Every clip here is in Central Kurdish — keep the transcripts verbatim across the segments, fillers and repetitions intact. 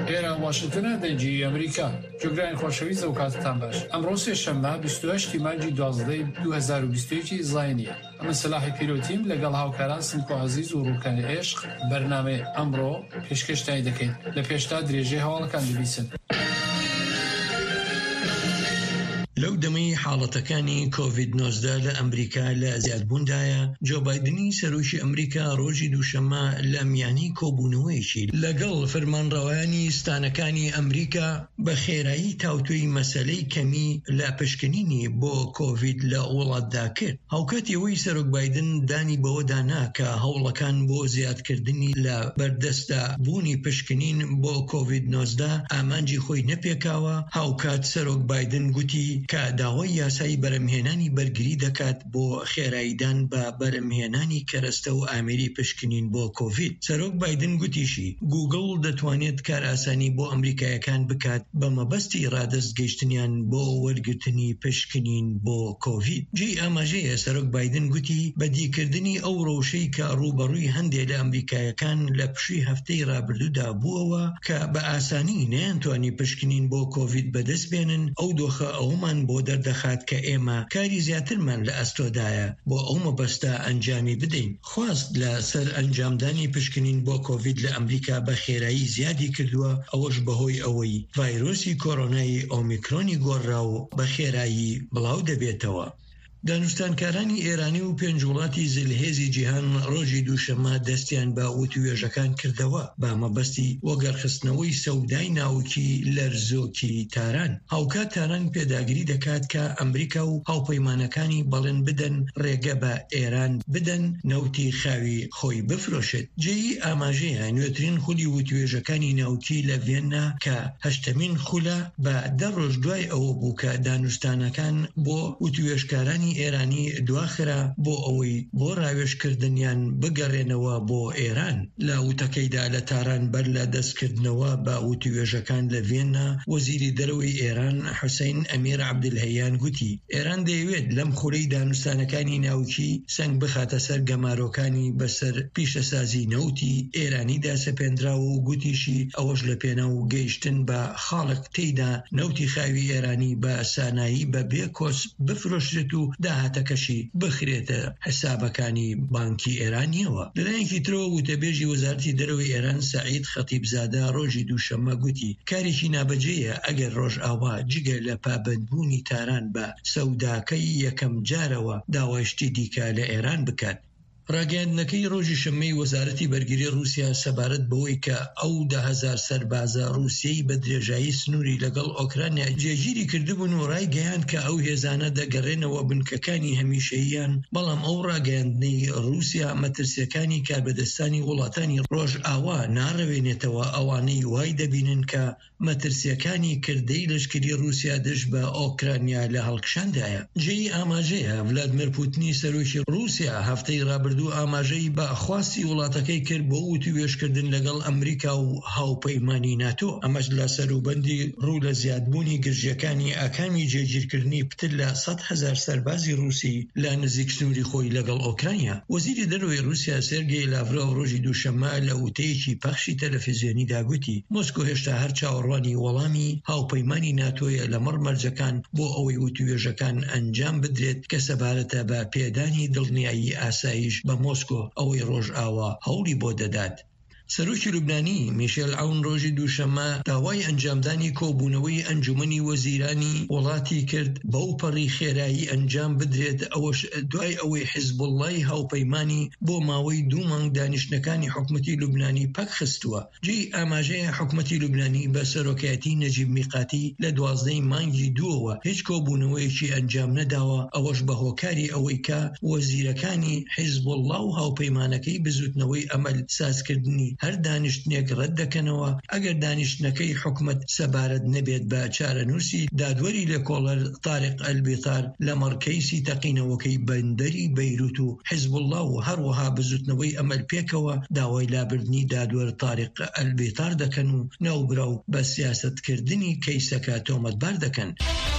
ئێرە واشنگتنە دەنجی ئەمریکا جۆگرانی خۆشەویست و کاتتان باش. ئەمڕۆ سێشەممە بیست و هەشتی مانگی دوازدەی دوو هەزار و بیست و یەک زاینیە. ئەمە سلاحی پیرۆتیم لەگەڵ هاوکاران سنک و عەزیز و ڕووکانی عێشق بەرنامەی ئەمڕۆ پێشکەشتانی دەکەین. لە پێشتا درێژەی هەواڵەکان دەبیستن. لەو دەمەی حاڵەتەکانی کۆڤید نۆزدە لە ئەمریکا لە زیادبووندایە، جۆ بایدنی سەرۆکی ئەمریکا ڕۆژی دووشەممە لە میانی کۆبوونەوەیەکی لەگەڵ فەرمانڕەوایانی ستانەکانی ئەمریکا بە خێرایی تاوتوی مەسەلەی کەمی لە پشکنینی بۆ کۆڤید لە وڵاتدا کرد. هاوکاتیەوەی سەرۆک بایدن دانی بەوە دانا کە هەوڵەکان بۆ زیادکردنی لە بەردەستە بوونی پشکنین بۆ کۆڤید نۆزدە ئامانجی خۆی نەپێکاوە. هاوکات سەرۆک بایدن گوتی کە داوای یاسایی بەرەمهێنانی بەرگری دەکات بۆ خێراییدان بە بەرەمهێنانی کەرەستە و ئامێری پشکنین بۆ کۆڤید. سەرۆک بایدن گوتیشی گوگڵ دەتوانێت کار ئاسانی بۆ ئەمریکایەکان بکات بە مەبەستی ڕادەست گەیشتنیان بۆ وەرگرتنی پشکنین بۆ کۆڤید. جێی ئاماژەیە سەرۆک بایدن گوتی بەدیکردنی ئەو ڕەوشەی کە ڕوبەڕووی هەندێک لە ئەمریکایەکان لە پشووی هەفتەی ڕابردوودا بووەوە کە بە ئاسانی نەیانتوانی پشکنین بۆ کۆڤید بەدەست بێنن، ئەو دۆخە ئەومان بۆ دەردەخات کە ئێمە کاری زیاترمان لە ئەستۆدایە بۆ ئەو مەبەستە ئەنجامی بدەین. خواست لە سەر ئەنجامدانی پشکنین بۆ کۆڤید لە ئەمریکا بە خێرایی زیادی کردووە، ئەوەش بەهۆی ئەوەی ڤایرۆسی کۆڕۆنای ئۆمیکرۆنی گۆڕا و بە خێرایی بڵاو دەبێتەوە. دانوستانکارانی ئێرانی و پێنج وڵاتی زلهێزی جیهان ڕۆژی دووشەممە دەستیان بە وتوێژەکان کردەوە بە مەبەستی وەگەرخستنەوەی سەودای ناوکی لەرزۆکی تاران. هاوکات تاران پێداگیری دەکات کە ئەمریکا و هاوپەیمانەکانی بەڵێن بدەن ڕێگە بە ئێران بدەن نەوتی خاوی خۆی بفرۆشێت. جێی ئاماژەیە نوێترین خولی وتوێژەکانی ناوکی لە ڤێننا کە هەشتەمین خولە بە دە ڕۆژ دوای ئەوە بوو کە دانوستانەکان بۆ وتوێژکارانی ئێرانی دواخرا بۆ ئەوەی بۆ ڕاوێژکردنیان بگەڕێنەوە بۆ ئێران. لە وتەکەیدا لە تاران بەر لە دەستکردنەوە بە وتوێژەکان لە ڤێننا، وەزیری دەرەوەی ئێران حوسەین ئەمیر عەبدولهەیان گوتی ئێران دەیەوێت لەم خولەی دانوستانەکانی ناوکی سنگ بخاتە سەر گەمارۆکانی بەسەر پیشەسازی نەوتی ئێرانیدا سەپێنراوە و گوتیشی ئەوەش لە پێناو گەیشتن بە خاڵک تێیدا نەوتی خاوی ئێرانی بە سانایی بە بێ کۆس بفرۆشرێت و داهاتەکەشی بخرێتە حسابەکانی بانکی ئێرانیەوە. لەلایەکی ترەوە وتەبێژی وەزارەتی دەرەوەی ئێران سەعید خەتیبزادە ڕۆژی دووشەممە گوتی کارێکی نابەجێیە ئەگەر ڕۆژ ئاوا جگە لە پابەندبوونی تاران بە سەوداکەی یەکەم جارەوە داوایشتی دیکە لە ئێران بکات. ڕاگەیاندنەکەی ڕۆژی شەممەی وەزارەتی بەرگری رووسیا سەبارەت بەوەی کە ئەو دە هەزار سەربازە رووسیەی بە درێژایی سنووری لەگەڵ ئۆکرانیا جێگیری کردبوون و ڕایگەیاند کە ئەو هێزانە دەگەڕێنەوە بنکەکانی هەمیشەییان، بەڵام ئەو ڕاگەیاندنەی رووسیا مەترسیەکانی کاربەدەستانی وڵاتانی ڕۆژ ئاوا ناڕەوێنێتەوە ئەوانەی وای دەبینن کە مەترسیەکانی کردەی لەشکری رووسیا دژ بە ئۆکرانیا لە هەڵکشاندایە. جێی ئاماژەیە ڤلادیمیر پوتینی سەرۆکی رووسیا هەفتەی ڕابردوو ئاماژەی بە خواستی وڵاتەکەی کرد بۆ وتوێژکردن لەگەڵ ئەمریکا و هاوپەیمانی ناتۆ. ئەمەش لە سەروبەندی ڕوو لە زیادبوونی گرژیەکانی ئاکامی جێگیرکردنی پتر لە سەد هەزار سەربازی رووسی لە نزیک سنووری خۆی لەگەڵ ئۆکرانیا. وەزیری دەرەوەی رووسیا سێرگێی لاڤرۆڤ ڕۆژی دووشەممە لە وتەیەکی پەخشی تەلەڤیزیۆنیدا گوتی مۆسکۆ هێشتا هەر چاوەڕوانی وەڵامی هاوپەیمانی ناتۆیە لە مەڕمەرجەکان بۆ ئەوەی وتوێژەکان ئەنجام بدرێت کە سەبارەتە بە پێدانی دڵنیایی ئاسایش بە مۆسکۆ ئەوەی ڕۆژ ئاوا هەوڵی بۆ دەدات. سەرۆکی لوبنانی میشێل عون ڕۆژی دووشەممە داوای ئەنجامدانی کۆبوونەوەی ئەنجومەنی وەزیرانی وڵاتی کرد بەو پەڕی خێرایی ئەنجام بدرێت، ئەوەش دوای ئەوەی حیزبوڵڵای هاوپەیمانی بۆ ماوەی دوو مانگ دانیشتەکانی حکومەتی لوبنانی پەک خستووە. جێی ئاماژەیە حکومەتی لوبنانی بە سەرۆکایەتی نەجیب میقاتی لە دوازدەی مانگی دووەوە هیچ کۆبوونەوەیەکی ئەنجام نەداوە، ئەوەش بە هۆکاری ئەوەی کە وەزیرەکانی حیزبوڵڵا و هاوپەیمانەکەی بزوتنەوەی ئەمەل سازکردنی هەر دانیشتنێک ڕەت دەکەنەوە ئەگەر دانیشتنەکەی حکومەت سەبارەت نەبێت بە چارەنووسی دادوەری لێکۆڵەر تارق ئەلبیتار لە مەڕکەیسی تەقینەوەکەی بەندەری بەیروت و حیزبوڵڵا و هەروەها بزوتنەوەی ئەمەل پێکەوە داوای لابردنی دادوەر تارق ئەلبیتار دەکەن و ناوبراو بە سیاسەتکردنی کەیسەکە تۆمەتبار دەکەن.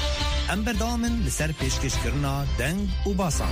ئەم بەردەوامن لەسەر پێشکەشکردنا دەنگ و باسان.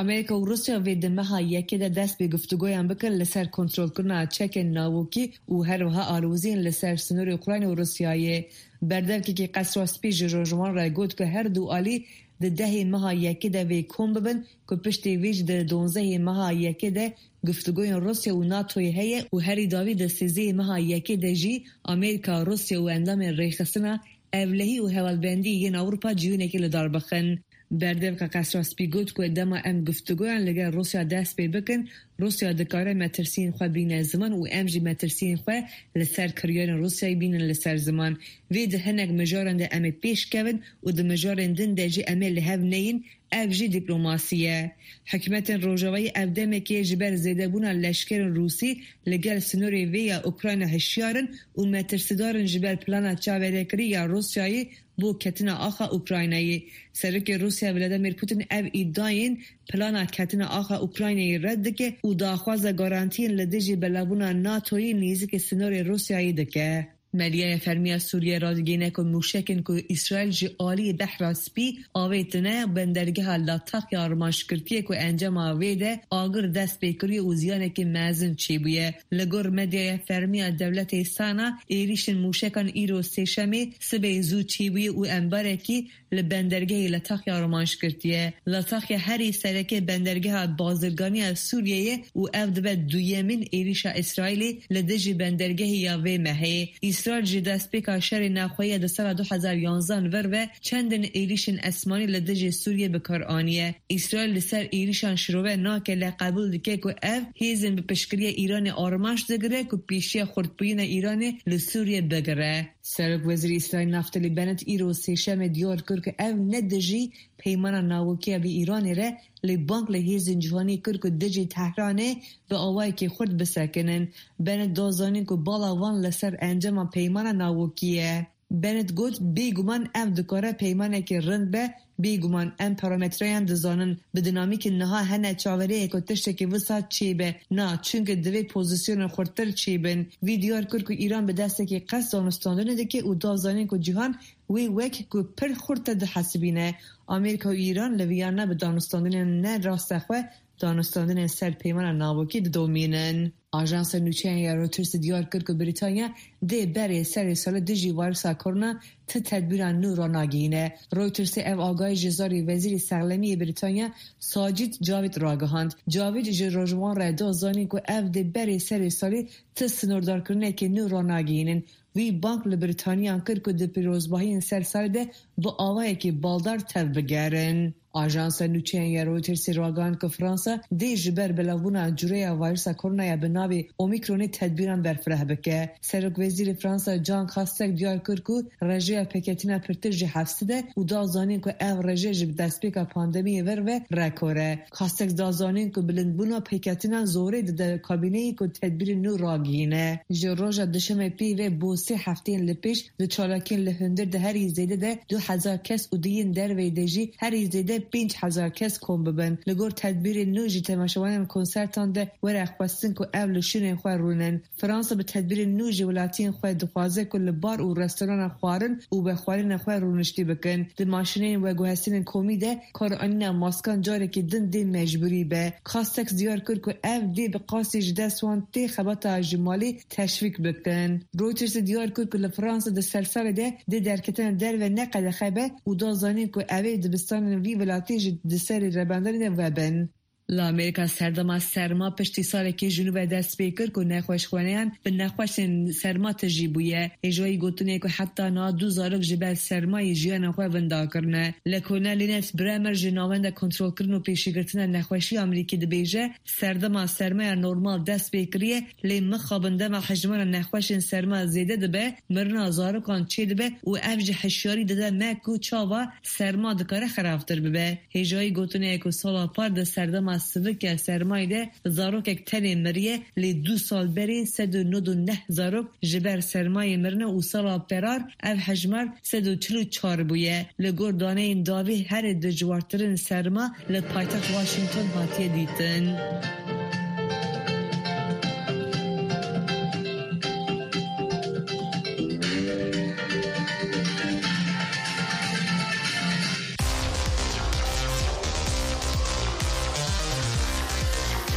امریکا و روسیا و دمها یکی ده دست به گفتگویان بکر لسر کنترل کردن چک ناوکی و هر وها آلوزین لسر سنور اوکراین و روسیای بردر که قصر اسپی جروجوان را گفت که هر دو آلی ده ده ماه یکی ده وی کم ببن که پشت ویج ده دونزه ماه یکی ده گفتگوی روسیا و ناتوی هیه و هری داوی ده سیزه ماه یکی ده جی امریکا روسیا و اندام ریخستنا اولهی و حوالبندی ین اوروپا جیونه که لدار بخن. بردم که قصر سپی گوت که دما ام گفتگویان لگر روسیا دست پی بکن روسیا دکاره مترسین خواه بین زمان و ام جی مترسین خواه لسر کریان روسیای بین لسر زمان وی ده هنگ مجارن ده ام پیش کون و ده مجارن دن ده جی ام لحو نین اف جی دیپلوماسیه. حکمت روجاوی اف دمه که جبر زیده بونا لشکر روسی لگل سنوری وی اوکراین هشیارن و مترسدارن جبر پلانا چاوره کری یا روسیایی بو کتنا آخا اوکراینایی. سرک روسیا ولادیمیر پوتین او ایداین پلانا کتنا آخا اوکراینایی رد که او داخواز گارانتین لدیجی بلابونا ناتوی نیزی که سنوری روسیایی دکه. ملیه فرمیه سوریه را دیگه که موشکن که اسرائیل جی آلی بحر سپی آویتنه بندرگه لطاق آرماش کرتیه که انجام آویده آگر دست بکری و زیانه که مازن چی بویه. لگر ملیه فرمیه دولت سانا ایریشن موشکن ایرو سیشمی سبه زود چی بویه و انباره که لبندرگه لطاق آرماش کرتیه. لطاق هری سرکه بندرگه بازرگانی سوریه و افدبه دویمین ایریش اسرائیلی لدجی بندرگه یاوی مهی. اسرائیل جی دست پیکا شر نخواهی در سال دو هزار و یازده ور و چندن ایریشن اسمانی لدج سوریه بکار آنیه. اسرائیل لسر ایریشان شروع ناکه لقبول دکه که اف هیزن به پشکری ایران آرماش دگره که پیشی خردپوین ایران لسوریه بگره. سرک وزیر اسرائیل نفتالی بنت ایرو سیشم دیار کرد که اف ندجی پیمان ناوکی بی ایران ره لی بانک لهیزن جوانی کرد که دجی تهرانه به آوائی که خورد بسکنن. بنت دازانین که بالا وان لسر انجام پیمان ناوکیه. بنت گوت بیگمان ام دکاره پیمانه که رند به بیگمان ام پارامترین دزانن به دینامیک نها هنه چاوره که تشته که وسط چی به نه چونکه دوی پوزیسیون خورتر چی بین ویدیار کرد که ایران به دسته که قصد دانستاندنه ده که او دازانین که جهان وی وک که پر خورتر ده حسبینه. امریکا و ایران لویانه به دانستاندنه نه راست خواه دانستاندن سر پیمان ناوکی دومینن. آژانس نوچه یا رویترز دیار کرد که بریتانیا ده بره سر سال دجی وایرس کرونا ت تدبیر نو را نگینه. رویترز او آگاهی جزاری وزیر سرلمی بریتانیا ساجد جاوید راگهاند. جاوید جروجوان را دازانی که او ده بره سر سالی ت سنوردار کرنه که نو را نگینن. وی بانک لبریتانیا کرد که ده پیروزباهی سر سال ده با آوائی که بالدار تب بگرن. آژانس نوچه یا رویترز راگان که فرانسه ده جبر بلاونا جوره وایرس کرونا یا به ناوی اومیکرون تدبیران برفره بکه. سرک وزیر فرانسه جان کاستک دیار کرد که رژه پکتینا پرترژ هفته و دازانین که او رژه جب دست پیکا پاندمی ور و رکوره. کاستک دازانین که بلندبونا پکتینا زوره ده کابینه که تدبیر نو راگینه. جروجا دشم پی و بو سه هفته لپیش دو چالاکین لهندر ده هری زیده ده دو هزار کس و دین در ویدجی هری زیده پنج هزار کس کم ببن. لگور تدبیر نو جی تماشاوان کنسرتان ده ورق بستن که اول شنین خواه رونن. فرانسه به تدبیر نو جی ولاتین خواه دخوازه که لبار و رستوران خوارن و به خوارن خواه رونشتی بکن. ده ماشینین و گوهستین کومی ده کار آنین ماسکان جاره که دن ده مجبوری به. کاستکس دیار کرد که اف ده به قاسی جده سوان تی خبات جمالی تشویق بکن. رویترز دیار کرد که لفرانسه ده سرسال ده ده درکتن در و نقد خبه و دازانین که اوه دبستان وی ولاتیج دسری ربندانی وبن. لامریکا سردما سرما پشتی سال که جنوب دست بیکر که نخوش خوانیان به نخوش سرما تجیبویه. اجوایی گوتونه که حتی نا دو زارک جبل سرمای جیان خواه وندا کرنه. لکونه لینت برامر جناوند کنترل کرن و پیشی گرتن نخوشی امریکی دبیجه سردما سرمای نورمال دست بیکریه لی مخابنده ما حجمان نخوش سرما زیده دبه مرنا زارکان چه دبه و افج حشیاری دده مکو چاوا سرما دکاره خرافتر ببه. اجوایی گوتونه که سالا پارد سردما سوک سرمایه ده زاروک یک تنی مریه لی دو سال بری سد و نود و نه زاروک جبر سرمایه مرنه و سالا پرار او حجمار سد و چلو چار بویه. لگور دانه این داوی هر دجوارترین سرما لپایتخت واشنگتن هاتیه دیتن.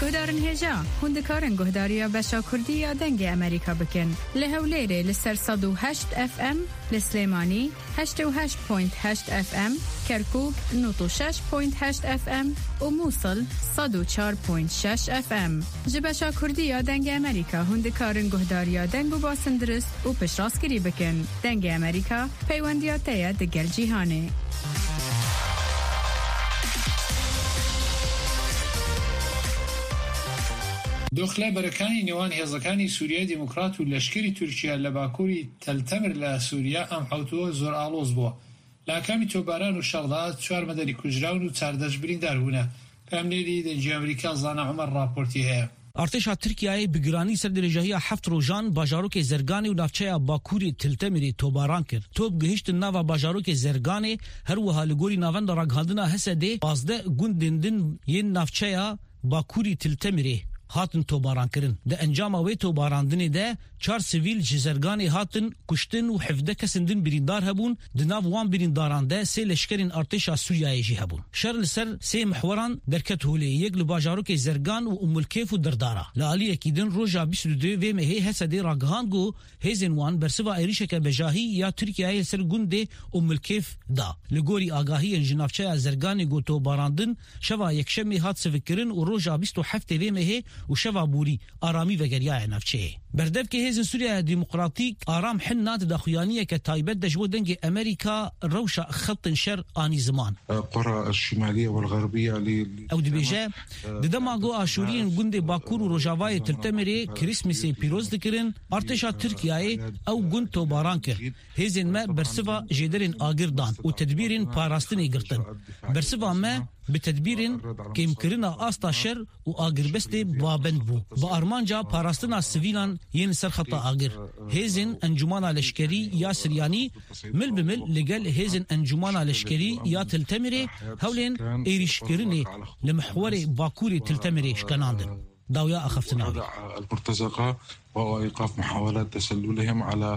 گهدارن هجا هندکارن گهداریا بشا کردیا دنگ امریکا بکن لهولیره لسر صد و هشت اف ام لسلیمانی هشت و هشت پوینت هشت اف ام کرکوک نود و شش پوینت هشت اف ام و موصل صد و چهار پوینت شش اف ام جبشا کردیا دنگ امریکا هندکارن گهداریا دنگ و باسندرست و پشراسکری بکن دنگ امریکا پیوندیاتیا دگر جیهانه دۆخلە بەرەکانی نێوان هێزەکانی سووریای دیموکرات و لەشکری تورکیا لە باکووری تەلتەمر لە سووریا ئەم حوتووە زۆر ئاڵۆز بووە. لە ئاکامی تۆباران و شەڕدا چوار مەدەنی کوژراون و چاردەش بریندار بوونە. پامنێری دەنگی ئەمریکا زانا عومەر راپۆرتی هەیە. ارتشا ترکیه بگرانی سر درجهی هفت روزان باجاروک زرگانی و نافچه باکوری تلتمری توباران کرد. توب گهشت ناو باجاروک زرگانی هر و حالگوری ناوند راگهاندنا حسده بازده گوندندن ین نافچه باکوری تلتمری هاتن توباران کرن. ده انجام اوی توباراندنی ده چار سیویل جزرگانی هاتن کشتن و حفده کسندن بریندار هبون. ده ناو وان برینداران ده سی لشکرین ارتشا سوریایی جی هبون. شرل سر سی محوران درکت هولی یک لباجاروک زرگان و ام الکیف و دردارا. لالی اکیدن روژا بیست و دو و مهی حسدی راگهانگو هزین وان برسوا ایریشک بجاهی یا ترکیه سر گنده ام الکیف دا. لگوری آگاهی انجنافچه زرگانی گو توباراندن شوا یکشمی هات سفکرن و روژا بیست و هفته و مهی و شوا بوری آرامی و گریای نفچه. بردف که هزین سوریا ديمقراطيك آرام حنات داخوانية كتايبت دجبو دنج أمريكا روشة خط شر آني زمان. قرى الشمالية والغربية ل أو دبيجة ددماغو آشوريين جند باكور وروجاواي تلتمري كريسمسي بيروز ذكرن ارتشا تركياي أو جند توباران كر هزين ما برسفا جدرن آگردان وتدبيرن باراستني قرطن برسفا ما بتدبيرن كيمكرنا آستا شر وآگربستي بابند بو بأرمانجا باراستنا سويلان ين سرخطا آگر هزن انجمانا لشکری یا سریانی مل بمل لگل هزن انجمانا لشکری یا تلتمری هولين ایریشکرنی لمحور باکوری تلتمری شکناندن داویا اخفتناوی المرتزقة وإيقاف محاولات تسللهم على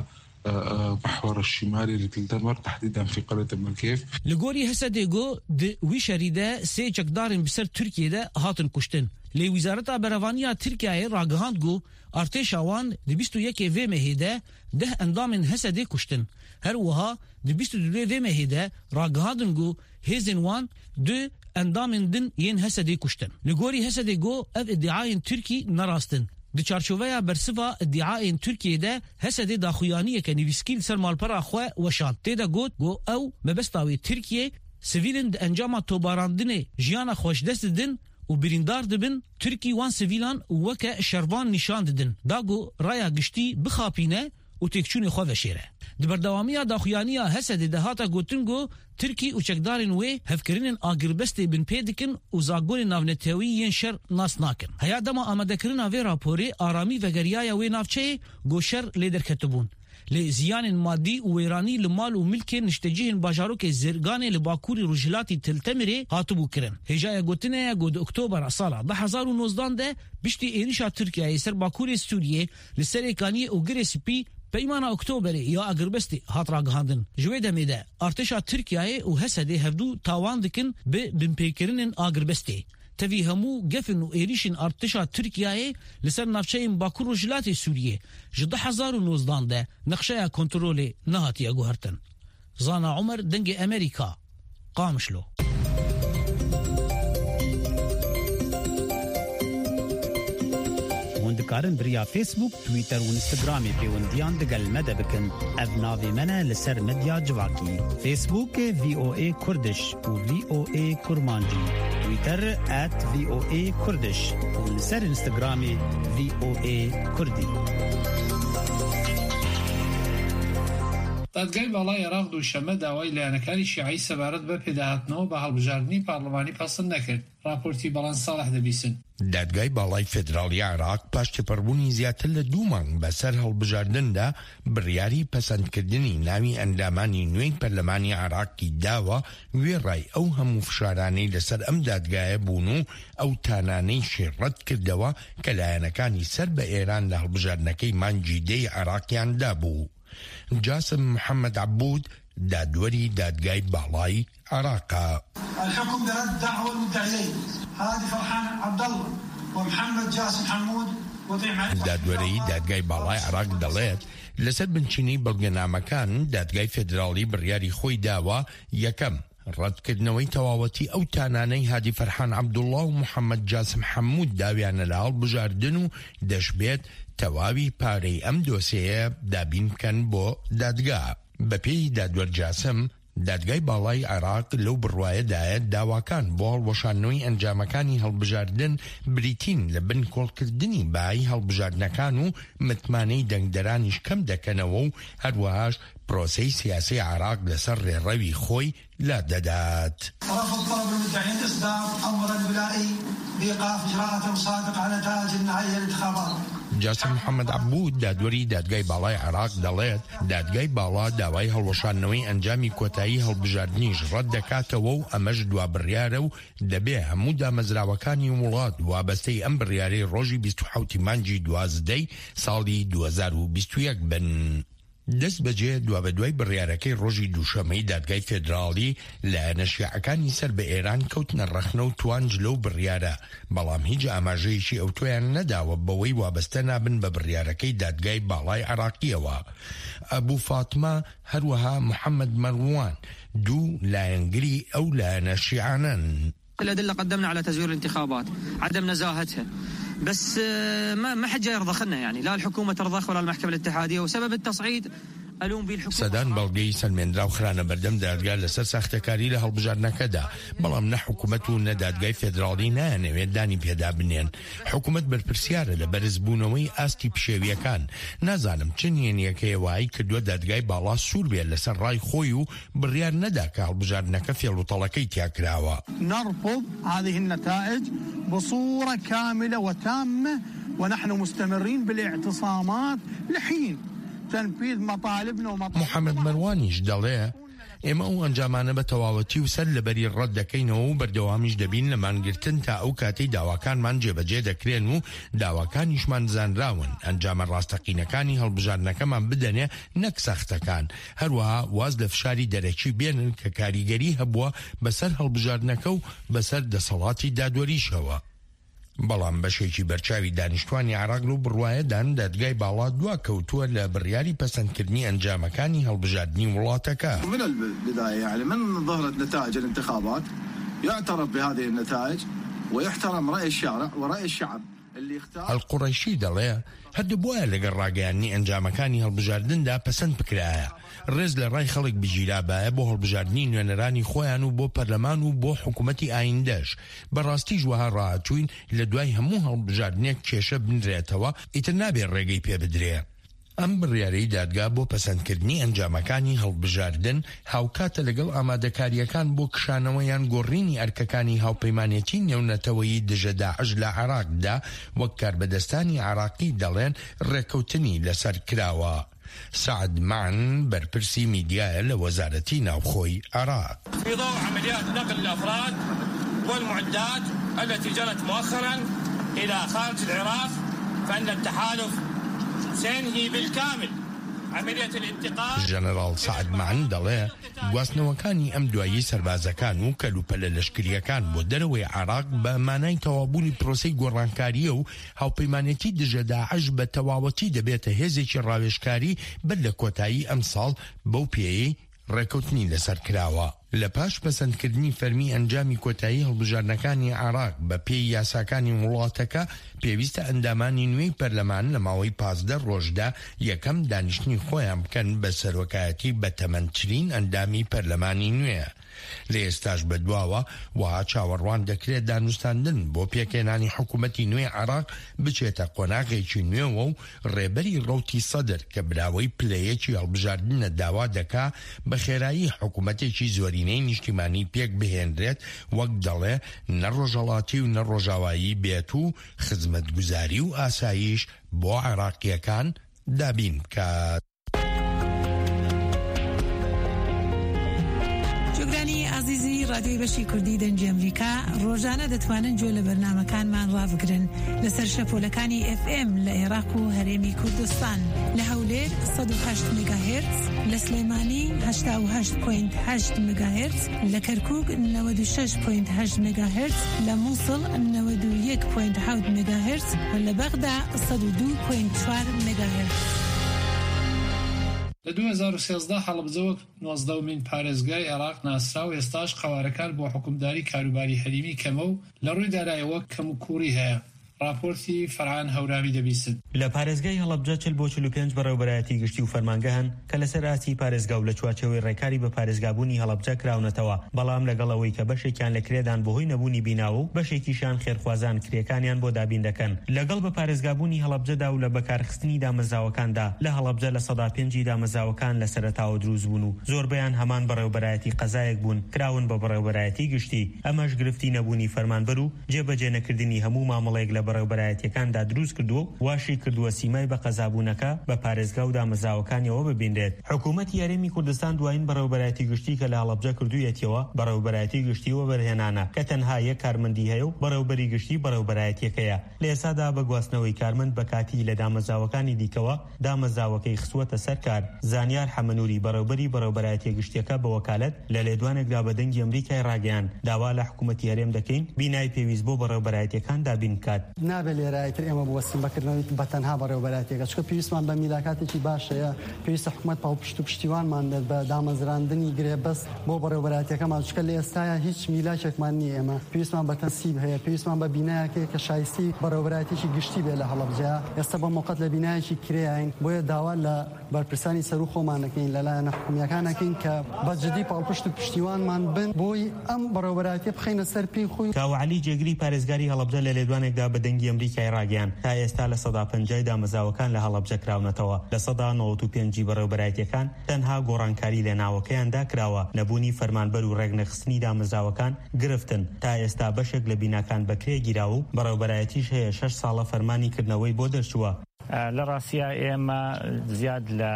محور الشمالي لتلتمر تحديدا في قرية ام الكيف. لگوری حسدیگو د وی شریده سی چکدارن بسر ترکیه ده هاتن کشتن. لی وزارت برهوانی ترکیه راگهاند گو ارتش آوان د بیست و یک و مهیده ده اندامن حسدی کشتن. هر وها د بیست و دو و مهیده راگهاندن گو هزین وان دو اندامن دن ین حسدی کشتن. لگوری حسدیگو اف ادعای ترکی نراستن. د چارچوبه برسفا ادعاء ترکیه ده حسد داخویانی که نویسکیل سر مالپرا خو وشان تیدا گوت گو او مبستاوی ترکیه سیویلن د انجام توباراندن جیانا خوش دست دن و بریندار دبن ترکی وان سیویلان وکه شروان نشان ددن داگو رایا گشتی بخاپینه و تکچون خو وشیره د بردوامیه داخویانی حسد دهاتا گوتنگو ترکی او چکدارن وی هفکرین آگربستی بن پیدکن و زاگون ناونتوی ین شر ناس ناکن هیا دما آمدکرنا وی راپوری آرامی و گریای وی نافچه گوشر لیدر کتبون لزيان مادي ويراني لمال وملك نشتجيهن باجاروك زرغان لباكوري رجلاتي تلتمري هاتبو كرن هجايا قوتنا قد اكتوبر صالة ده هزار ونوزدان ده بشتي ايريشا تركيا يسر باكوري سوريا لسريكاني وغريس بي پیمانا اکتوبری یا اگربستی هات راگهاندن جوی دمیده ارتشا ترکیه و حسده هفدو تاوان دکن به بمپیکرین اگربستی تفی همو گفن و ایریشن ارتشا ترکیه لسر نفچه باکور و جلات سوریه جده هزار و نوزدان ده نقشه کنترول نهاتی اگوهرتن. زانا عمر دنگ امریکا قامشلو دكارن بريا فيسبوك تويتر وانستغرامي بيونديان دقل مدى بكن اف نافي منا لسر مديا جواكي فيسبوك في او اي كردش و في او اي كرمانجي تويتر ات في او اي كردش ولسر انستغرامي في او اي كردي. دادگای بالای عراق دوشنبه داوای لایەنەکانی شیعی سەبارەت بە پێداهاتنەوە بە هەڵبژاردننی پارلەمانی پەسەند نەکرد. راپۆرتی بەڵان ساڵح دەبیسن. دادگای باڵای فێدراڵی عێراق پاش تێپەڕبوونی زیاتر لە دوو مانگ بەسەر هەڵبژاردندا بڕیاری پەسەندکردنی ناوی ئەندامانی نوێی پەرلەمانی عێراقی داوە وێڕای ئەو هەموو فشارانەی لەسەر ئەم دادگایە بوون و ئەو تانانەی شێڕەت کردەوە کە لایەنەکانی سەر بە ئێران لە هەڵبژاردنەکەی مانگی دەی عێراقیاندا بوو. جاسم محمد عبود دادوري دادگای باڵای عراقا. الحكم برد دعوى المدعيين هادي فرحان عبد الله ومحمد جاسم حمود دادوەرەی دادگای باڵای عێراق دەڵێت لەسەر بنچینەی بەڵگەنامەکان دادگای فێدراڵی بڕیاری خۆی داوە یەکەم ڕەتکردنەوەی تەواوەتی ئەو تانانەی هادی فەرحان عەبدوڵڵا و محەممەد جاسم حەموود داویانە لە هەڵبژاردن و دەشبێت تەواوی پارەی ئەم دۆسەیە دابین بکەن بۆ دادگا. بەپێی دادوەر جاسم دادگای باڵای عێراق لەو بڕوایەدایە داواکان بۆ هەڵوەشاندنەوەی ئەنجامەکانی هەڵبژاردن بریتین لە بن کۆڵکردنی بای هەڵبژاردنەکان و متمانەی دەنگدەرانیش کەم دەکەنەوە و هەروەهاش پرۆسەی سیاسی عێراق لەسەر ڕێڕەوی خۆی لا دەدات. رفض طلب المدعين إصدار أمر الولائي بإيقاف إجراءات صادقة على نتائج النهائية للانتخابات. جاسم محەممەد عەبوود دادوەری دادگای باڵای عێراق دەڵێت دادگای باڵا داوای هەڵوەشاندنەوەی ئەنجامی کۆتایی هەڵبژاردنیش ڕەت دەکاتەوە و ئەمەش دوا بڕیارە و دەبێ هەموو دامەزراوەکانی وڵات وابەستەی ئەم بڕیارەی ڕۆژی بیست و حەوتی مانگی دوازدەی ساڵی دوو هەزار و بیست و یەک بن. دەست بەجێ دوا بە دوای بڕیارەکەی ڕۆژی دووشەمەی دادگای فێدراڵی لایەنە شیعەکانی سەر بە ئێران کەوتنە ڕەخنە و توانج لەو بڕیارە، بەڵام هیچ ئاماژەیەکی ئەو تۆیان نەداوە بەوەی وابەستە نابن بە بڕیارەکەی دادگای باڵای عێراقیەوە. ئەبوو فاتمە هەروەها محەممەد مەروان دوو لایەنگری ئەو لایەنە شیعانن. الأدلة قدمنا على تزوير الانتخابات عدم نزاهتها، بس ما ما حد جاي يرضخنا، يعني لا الحكومة ترضخ ولا المحكمة الاتحادية، وسبب التصعيد ألوم به الحكومة. سەدان بەڵگەی سەلمێنراو خرانە بەردەم دادگا لەسەر ساختەکاری لە هەڵبژاردنەکەدا، بەڵام نە حکوومەت و نە دادگای فێدراڵی نایانەوێت دانی پێدا بنێن. حکوومەت بەرپرسیارە لە بەرزبوونەوەی ئاستی پیشێویەکان. نازانم چ نهێنیەکەی وای کردووە دادگای باڵا سوور بێت لەسەر ڕای خۆی و بڕیار نەدا کە هەڵبژاردنەکە فێڵوتەڵەکەی تیاکراوە. نرفض هذه النتائج بصورة كاملة وتامة، ونحن مستمرين بالاعتصامات لحين تنفيذ مطالبنا ومطالب. محەممەد مەروانیش دەڵێ ئێمە ئەو ئەنجامانە بە تەواوەتی و سەر لەبەری ڕەت دەکەینەوە و بەردەوامیش دەبین لە مانگرتن تا ئەو کاتەی داواکانمان جێبەجێ دەکرێن و داواکانیشمان زانراون، ئەنجامە ڕاستەقینەکانی هەڵبژاردنەکەمان بدەنێ نەک سەختەکان، هەروەها واز لە فشاری دەرەکی بێنن کە کاریگەری هەبووە بەسەر هەڵبژاردنەکە و بەسەر دەسەڵاتی دادوەریشەوە. بەڵام بەشێکی بەرچاوی دانیشتوانی عێراق و بڕوایەدان دادگای باڵا دوا کەوتووە لە بڕیاری پەسەندکردنی ئەنجامەکانی هەڵبژاردننی وڵاتەکە. من البداية يعني من ظهرت نتائج الانتخابات يعترف بهذه النتائج ويحترم رأي الشارع ورأي الشعب اللي اختار. القڕەیشی دەڵێ هەردووبووە لەگەڵ ڕاگەیاندنی ئەنجامەکانی هەڵبژاردندا پەسەند بکرایە، ڕێز لە ڕای خەڵک بژیرابایە بۆ هەڵبژاردننی نوێنەرانی خۆیان و بۆ پەرلەمان و بۆ حکوومەتی ئایندەش. بەڕاستی ژوها ڕاهاتووین لە دوای هەموو هەڵبژاردنێک کێشە بنرێتەوە ئیتر نابێت ڕێگەی پێ بدرێ. ئەم بڕیارەی دادگا بۆ پەسەندکردنی ئەنجامەکانی هەڵبژاردن هاوکاتە لەگەڵ ئامادەکاریەکان بۆ کشانەوەیان گۆڕینی ئەرکەکانی هاوپەیمانێتی نێونەتەوەیی دژە داعش لە عێراقدا وەک کاربەدەستانی عێراقی دەڵێن ڕێکەوتنی لەسەر کراوە. سعد معن برپرسي ميديا لوزارة ناوخوي عراق. في ضوء عمليات نقل الأفراد والمعدات التي جرت مؤخرا إلى خارج العراق، فإن التحالف سينهي بالكامل عملية الانتقال. جنرال سعد معن دەڵێ گواستنەوەکانی ئەم دوایی سەربازەکان و کەلوپەلە لەشکریەکان بۆ دەرەوەی عێراق بە مانای تەوابوونی پرۆسەی گۆڕانکاریە و هاوپەیمانێتی دژە داعش بە تەواوەتی دەبێتە هێزێکی ڕاوێژکاری بەر لە کۆتایی ئەم ساڵ بەو پێیەی ڕێکەوتنی لەسەر کراوە. لە پاش پەسەندکردنی فەرمی ئەنجامی کۆتایی هەڵبژاردنەکانی عێراق بە پێی یاساکانی وڵاتەکە پێویستە ئەندامانی نوێی پەرلەمان لە ماوەی پازدە ڕۆژدا یەکەم دانیشتنی خۆیان بکەن بە سەرۆکایەتی بە تەمەنترین ئەندامی پەرلەمانی نوێ. لە ئێستاش بەدواوە وها چاوەڕوان دەکرێت دانوستاندن بۆ پێکێنانی حکوومەتی نوێی عێراق بچێتە قۆناغێکی نوێوە و ڕێبەری ڕەوتی سەدر کە براوەی پلەیەکی هەڵبژاردنە داوا دەکا بە خێرایی حکوومەتێکی زۆرینەی نیشتیمانی پێک بهێنرێت وەک دەڵێ نە ڕۆژهەڵاتی و نە ڕۆژاوایی بێت و خزمەتگوزاری و ئاسایش بۆ عێراقیەکان دابین بکات. عزیزی رادیۆی بەشی کوردی دەنگی ئەمریکا ڕۆژانە دەتوانن گوێ لە بەرنامەکانمان ڕابگرن لەسەر شەپۆلەکانی ئف ئێم لە عێراق و هەرێمی کوردستان، لە هەولێر سەد و هەشت مێگاهێرتز، لە سلێمانی هەشتا و هەشت و هەشت مێگاهێرتز، لە کەرکووک نەوەد و شەش و هەشت مێگاهێرتز، لە مووسڵ نەوەد و یەک و هەفت مێگاهێرتز و لە بەغدا سەد و دوو و چوار مێگاهێرتز. لە دوو هەزار و سێزدە هەڵبجەوەک نۆزدەمین پارێزگای عێراق ناسرا و ئێستاش قەوارەکان بۆ حکومداری کاروباری هەرێمی کەمە و لە ڕووی داراییەوە کەم و کوڕی هەیە. راپۆرتی فەرعان هەورامی دەبیست. لە پارێزگای هەڵەبجە چل بۆ چل و پێنج بەڕێوەبەرایەتی گشتی و فەرمانگە هەن کە لەسەر ئاسی پارێزگا و لە چوارچێوەی ڕێکاری بە پارێزگابوونی هەڵەبجە کراونەتەوە، بەڵام لەگەڵەوەی کە بەشێکیان لە کرێدان بەهۆی نەبوونی بیناوە و بەشێکیشان خێرخوازان کرێکانیان بۆ دابین دەکەن. لەگەڵ بە پارێزگابوونی هەڵەبجەدا و لە بەکارخستنی دامەزراوەکاندا لە هەڵەبجە لە سەدا پێنجی دامەزراوەکان لە سەرەتاوە دروست بوون و زۆربەیان هەمان بەڕێوەبەرایەتی قەزایەک بوون کراون بە بەڕێوەبەرایەتی گشتی. ئەمەش گرفتی نەبوونی فەرمانبەر و جێبەجێ نەکردنی هەموو مامەڵەیەک لە بەڕێوەبەرایەتیەکان دا دروست کردو و واشی کردووە سیمای بە قەزابوونەکە بە پارێزگا و دامەزراوەکانیەوە ببیندرێت. حکوومەتی هەرێمی کوردستان دوایین بەڕێوەبەرایەتی گشتی کە لە هەڵەبجە کردوویەتەوە بەڕێوەبەرایەتی گشتیەوە بەرهێنانە کە تەنها یەک کارمەندی هەیە و بەڕێوەبەری گشتی بەڕێوەبەرایەتیەکەیە. لە ئێستادا بە گواستنەوەی کارمەند بە کاتی لە دامەزراوەکانی دیکەوە دامەزراوەکەی خستووەتە سەر کار. زانیار حەمەنووری بەڕێوەبەری بەڕێوەبەرایەتی گشتیەکە بە وەکالەت لە لێدوانێکدا بە دەنگی ئەمریکای ڕاگەیاند داوا لە حکوومەتی هەرێم دەکەین بینای پێویست بۆ بەڕێوەبەرایەتیەکان دابین بکات. نابێت لێرایەتر ئێمە بوەستین بەکردنەوەی بەتەنها بەڕێوەبەرایەتیەکە، چونکە پێویستمان بە میلاکاتێکی باشەیە، پێویستە حکوومەت پاڵپشت و پشتیوانمان دێت بە دامەزراندنی گرێبەست بۆ بەڕێوەبەرایەتیەکەمان، چونکە لە ئێستایا هیچ میلاکێکمان نییە. ئێمە پێویستمان بە تەنسیب هەیە، پێویستمان بە بینایەکەیە کە شایستی بەڕێوەبەرایەتیی گشتی بێت لە هەڵەبجە. ئێستا بە موقت لە بینایەکی کرێین، بۆیە داوا لە بەرپرسانی سەر و خۆمانەکەین لەلایەن حکوومیەکانەکەین کە بەجددی پاڵپشت و پشتیوانمان بن بۆی ئەم بەڕێوەبەرایەتیە بخەینە سەر پێی خۆی. کاوعەلی جێگری پارێزگاری هەڵەبجە لە لێدوانێکدا بە دەنگی ئەمریکای ڕاگەیاند تا ئێستا لە سەدا پەنجای دامەزراوەکان لە هەڵەبجە کراونەتەوە، لە سەدا نۆڤەت و پێنجی بەڕێوەبەرایەتیەکان تەنها گۆڕانکاری لە ناوەکەیاندا کراوە. نەبوونی فەرمانبەر و ڕێگنەخستنی دامەزراوەکان گرفتن تا ئێستا بەشێک لە بیناکان بەکرێ گیراوە و بەڕێوەبەرایەتیش هەیە شەش ساڵە فەرمانی کردنەوەی بۆ دەرچووە. لە ڕاستیە ئێمە زیاد لە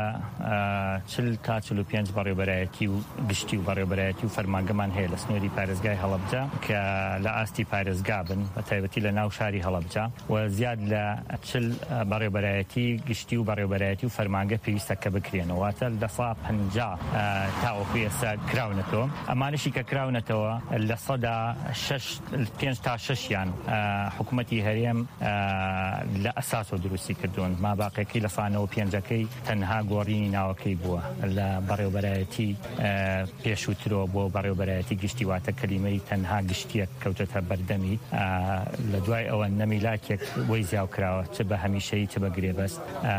چل تا چل و پێنج بەڕێوەبەرایەتی و گشتی و بەڕێوەبەرایەتی و فەرمانگەمان هەیە لە سنووری پارێزگای هەڵەبجە کە لە ئاستی پارێزگا بن بە تایبەتی لە ناو شاری هەڵەبجە و زیاد لە چل بەڕێوەبەرایەتی گشتی و بەڕێوەبەرایەتی و فەرمانگە پێویستە کە بکرێنەوەواتە لە سەدا پەنجا تاوەکو ئێستا کراونەتەوە. ئەمانشی کە کراونەتەوە لە سەدا پێنج تا شەشیان حکوومەتی هەرێم لە ئەساسەوە دروستی کردو، ما باقیەکەی لە سانەوە پێنجەکەی تەنها گۆڕینی ناوەکەی بووە لە بەڕێوەبەرایەتی پێشووترەوە بۆ بەڕێوەبەرایەتی گشتی، واتە کەلیمەی تەنها گشتیەک کەوتەتە بەردەمی. لە دوای ئەوە نەمیلاکێک وەی زیاو کراوە چ بە هەمیشەیی چ بە گرێبەست،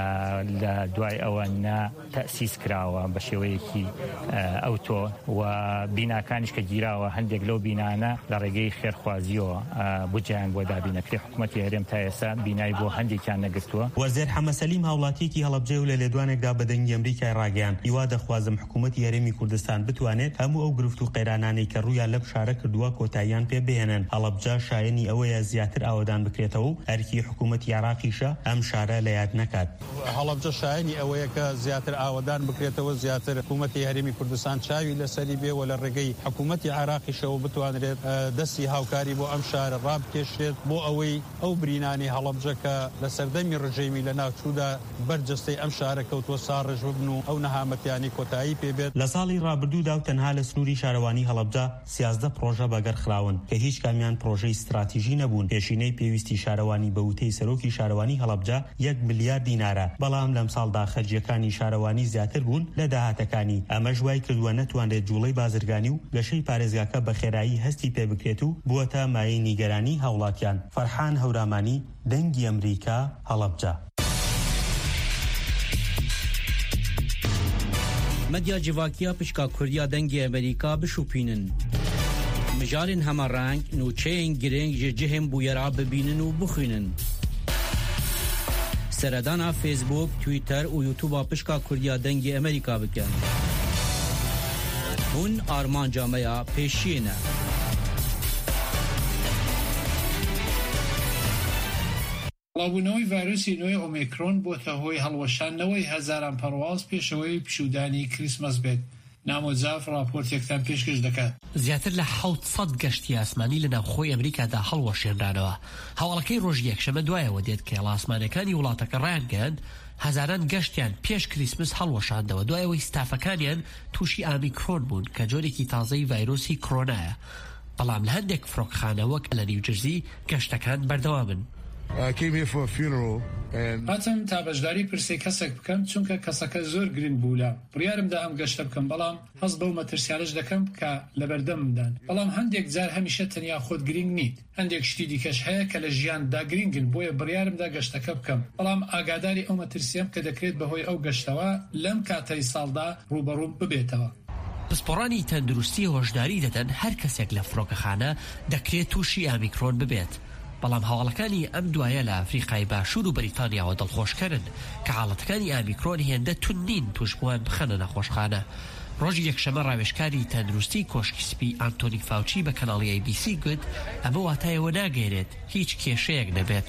لە دوای ئەوە نا تەسیس کراوە بە شێوەیەکی ئەوتۆ و بیناکانیش کە گیراوە هەندێک لەو بینانە لە ڕێگەی خێرخوازیەوە بجیان بۆ دابینەکرێ. حکوومەتی هەرێم تا ئێستا بینایی بۆ هەندێکیان نەگرتووە. وەزیر حەمە سەلیم هاوڵاتیەکی هەڵەبجە و لە لێدوانێکدا بە دەنگی ئەمریکای ڕاگەیاند هیوا دەخوازم حکوومەتی هەرێمی کوردستان بتوانێت هەموو ئەو گرفت و قەیرانانەی کە ڕوویان لەم شارە کردووە کۆتاییان پێ بهێنن. هەڵەبجە شایەنی ئەوەیە زیاتر ئاوادان بکرێتەوە و هەرکی حکوومەتی عێراقیشە ئەم شارە لە یاد نەکات. هەڵەبجە شایەنی ئەوەیە کە زیاتر ئاوادان بکرێتەوە، زیاتر حکوومەتی هەرێمی کوردستان چاوی لەسەری بێ و لە ڕێگەی حکوومەتی عێراقیشەوە بتوانرێت دەستی هاوکاری بۆ ئەم شارە ڕابکێشێت بۆ ئەوەی ئەو برینانی هەڵەبجە کە لە سەردەمی ڕژێمی لە ناوچوودا بەرجەستەی ئەم شارە کەوتووە ساڕژ ببن و ئەو نەهامەتیانی کۆتایی پێبێت. لە ساڵی ڕابردوودا و تەنها لە سنووری شارەوانی هەڵەبجە سیازدە پرۆژە بەگەرخراون کە هیچ کامیان پرۆژەی استراتیژی نەبوون. پێشینەی پێویستی شارەوانی بە وتەی سەرۆکی شارەوانی هەڵەبجە یەک ملیارد دینارە، بەڵام لەم ساڵدا خەرجیەکانی شارەوانی زیاتر بوون لە داهاتەکانی. ئەمەش وای کردووە نەتوانرێت جوڵەی بازرگانی و گەشەی پارێزگاکە بە خێرایی هەستی پێ بکرێت و بووەتە مایەی نیگەرانی هاوڵاتیان. فەرحان هەورامانی، دەنگی ئەمریکا، هەڵەبجە. مدیا جیواکیا پشکا کوردیا دەنگی ئەمریکا بشوپینن. مژارین هەمە ڕەنگ نوچەیەن گرنگ ji cihên bûyera bibînin û bixwînin. Seredana Facebook, Twitter û YouTube'a pişka Kurdiya dengê Amerîka bikin. Hûn armanca me ya pêşiyê ne. بڵاوبوونەوەی ڤایرۆسی نوێی ئۆمیکرۆن بۆتە هۆی هەڵوەشاندنەوەی هەزاران پەڕواز پێشەوەی پشودانی کریسمەس بێت. نامۆجاف راپۆرتێکتان پێشکەش دەکات. زیاتر لە حەوت سەد گەشتی ئاسمانی لە ناوخۆی ئەمریکادا هەڵوەشێنرانەوە. هەواڵەکەی ڕۆژی یەکشەمە دوایەوە دێت کە هێڵە ئاسمانەکانی وڵاتەکە ڕایانگەاند هەزاران گەشتیان پێش کریسمس هەڵوەشاندەوە دوایەوەی ستافەکانیان تووشی ئامیکرۆن بوون کە جۆرێکی تازەی ڤایرۆسی کۆرۆنایە. بەڵام لە هەندێک فڕۆکخانە وەک لە نیوجەرسی گەشتەکان بەردەوامن. هاتم تا بەشداری پرسەی کەسێک بکەم چونکە کەسەکە زۆر گرنگ بوولا. بڕیارمدا ئەم گەشتە بکەم بەڵام هەست بەو مەترسیانەش دەکەم کە لە بەردەممدان. بەڵام هەندێک جار هەمیشە تەنیا خۆت گرنگ نیت. هەندێک شتی دیکەش هەیە کە لە ژیاندا گرنگن بۆیە بڕیارمدا گەشتەکە بکەم. بەڵام ئاگاداری ئەو مەترسیەم کە دەکرێت بەهۆی ئەو گەشتەوە لەم کاتەی ساڵدا ڕوبەڕوو ببێتەوە. پسپۆڕانی تەندروستی هۆشداری دەدەن هەر کەسێک لە فڕۆکەخانە دەکرێت تووشی ئامیکرۆن ببێت. بەڵام هەواڵەکانی ئەم دوایە لە ئەفریقای باشوور و بەریتانیاوە دڵخۆشکەرن کە حاڵەتەکانی ئامیکرۆن هێندە تون نین توشبووان بخەنە نەخۆشخانە. ڕۆژی یەکشەمە ڕاوێژکاری تەندروستی کۆشکی سپی ئانتۆنی فاوچی بە کەناڵی ئەی بی سی گوت ئەمە واتایەوە ناگەێنێت هیچ کێشەیەک نەبێت.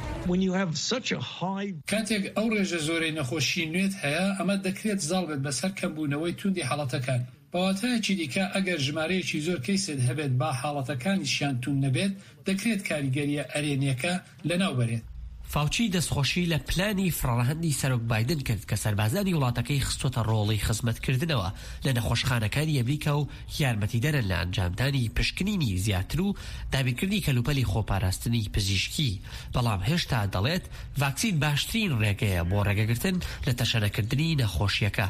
کاتێک ئەو ڕێژە زۆرەی نەخۆشی نوێت هەیە ئەمە دەکرێت زاڵ بێت بەسەر کەمبوونەوەی توندی حاڵەتەکان. بەواتایەکی دیکە ئەگەر ژمارەیەکی زۆر کەیسێت هەبێت با حاڵەتەکانیشیان توون نەبێت دەکرێت کاریگەریە ئەرێنیەکە لەناو بەرێت. فاوچی دەستخۆشی لە پلانی فڕەهەندی سەرۆک بایدن کرد کە سەربازانی وڵاتەکەی خستۆتە ڕۆڵی خزمەتکردنەوە لە نەخۆشخانەکانی ئەمریکا و یارمەتیدەرن لە ئەنجامدانی پشکنینی زیاتر و دابینکردنی کەلوپەلی خۆپاراستنی پزیشکی. بەڵام هێشتا دەڵێت ڤاکسین باشترین ڕێگەیە بۆ ڕێگەگرتن لە تەشەنەکردنی نەخۆشیەکە.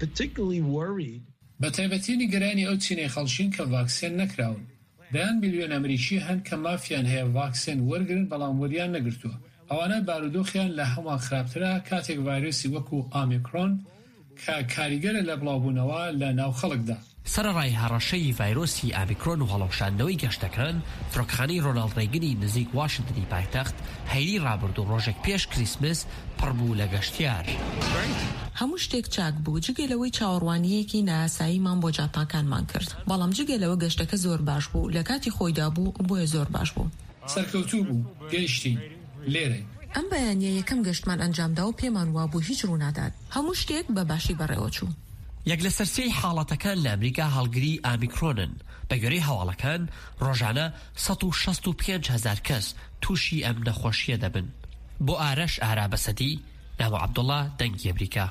بە تایبەتینی گەرانی ئەو چینەی خەڵشین کە ڤاکسین نەکراون. دەیان میلیۆن ئەمریکی هەن کە مافیان هەیە ڤاکسین وەرگرن بەڵام وەریان نەگرتووە. ئەوانە بارودۆخیان لە هەمووان خراپترە کاتێک ڤایرۆسی وەکو ئامیکرۆن کە کاریگەرە لە بڵاوبوونەوە لە ناو خەڵکدا. سەرڕای هەڕەشەی ڤایرۆسی ئامیکرۆن و هەڵەوشاندنەوەی گەشتەکان فڕۆکخانەی ڕۆناڵد ڕێگنی نزیک واشنتنی پایتەخت هەیری ڕابرد و ڕۆژێک پێش کریسمس پڕبوو لە گەشتیار. هەموو شتێک چاک بوو جگەلەوەی چاوەڕوانیەکی نایاساییمان بۆ جاتاکانمان کرد. بەڵام جگەلەوە گەشتەکە زۆر باش بوو لە کاتی خۆیدا بوو بۆیە زۆر باش بوو. سەرکەوتوو بوو گەیشتین لێرە. ئەم بەیانیە یەکەم گەشتمان ئەنجامدا و پێمان وا بوو هیچ ڕوونادات. هەموو شتێک بە باشی بەڕێوە چوو. یەک لە سەرچەی حاڵەتەکان لە ئەمریکا هەڵگری ئامیکرۆنن. بە گوێرەی هەواڵەکان ڕۆژانە سەد و شەست و پێنج هەزار کەس تووشی ئەم نەخۆشیە دەبن. بۆ ئارەش ئارا بەسەدی ناوە عەبدوڵڵا دەنگی ئەمریکا.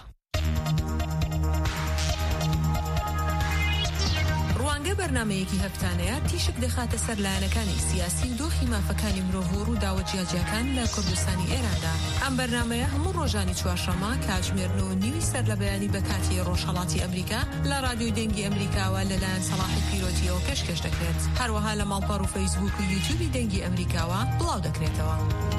بەرنامەیەکی هەفتانەیە تیشک دەخاتە سەر لایەنەکانی سیاسی و دۆخی مافەکانی مرۆڤ و ڕووداوە جیاجیەکان لە کوردستانی ئێراندا. ئەم بەرنامەیە هەموو ڕۆژانی چوارشەممە کاتژمێرنەوە نیوی سەر لە بەیانی بە کاتی ڕۆژهەڵاتی ئەمریکا لە رادیۆی دەنگی ئەمریکاوە لەلایەن سەلاحی پیرۆتیەوە پێشکەش دەکرێت. هەروەها لە ماڵپەڕ و فەیسبوک و یوتیوبی دەنگی ئەمریکاوە بڵاو دەکرێتەوە.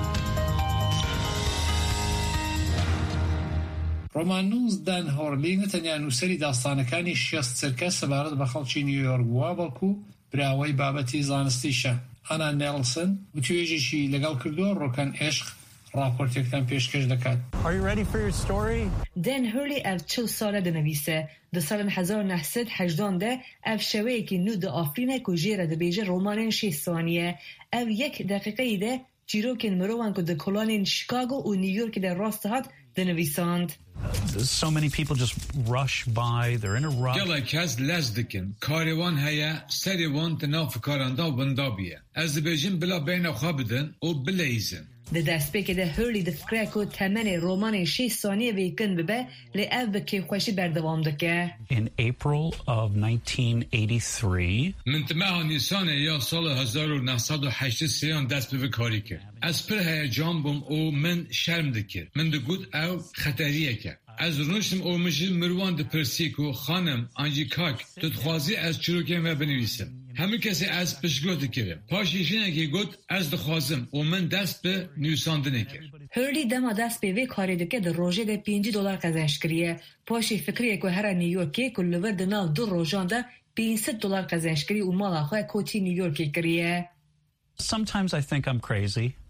ڕۆمانوس دان هۆرلی نەتەنیا نووسەری داستانەکانی شێست چرکە سەبارەت بە خەڵکی نیویۆرک بووە بەڵکو براوەی بابەتی زانستیشە. ئانا نێلسن وتوێژێکی لەگەڵ کردووە ڕۆکان عێشق راپۆرتێکتان پێشکەش دەکات. دان هۆرلی ئەف چل ساڵە دەنەویسە. دە ساڵم هەزار و نەحسەد هەژداندا ئەف شەوەیەکی نو دە ئافرینە و ژێرە دەبێژە ڕۆمانێن شێست سانیە. ئەو یەک دەقیقەیدا چیرۆکên مرۆڤان ku di kolonên Chicago û New Yorkê de rast hat dinivîsand. So many people just rush by, they're in a rush. Gelek kes lez dikin. Karê wan heye, serê wan di nav fikaranda û bindabiye. Ez dibêjim bila beyna xwe bidin û bileyzin. Di destpêkê de Hurley difkire ku temenê romanên şêst saniyê vêkin bibe lê ev bi kêfxweşî berdewam dike. In April of nineteen eighty-three, min timeha Nîsanê ya sala hezar û neh sed û heştê sêyan dest bi vê karî kir. Ez pir heyecan bûm û min şerm dikir. Min digot ew xeteriyek e. Ez rûniştim û min ji mirwan dipirsî ku xanim ancî kak tu dixwazî ez çîrokên ve binivîsim. Hemû kesê ez piştgirok dikirim. Paşî jinekê got ez dixwazim û min dest bi nivîsandinê kir. Hurley dema dest pê vê karê dike di rojê de pêncî dolar qezenç kiriye. Paşê fikriyê ku here New Yorkê ku li vir di nav du rojan de pênc sed dolar qezenç kirî û mala xwe kotî New Yorkê kiriye. Sometimes I think I'm crazy.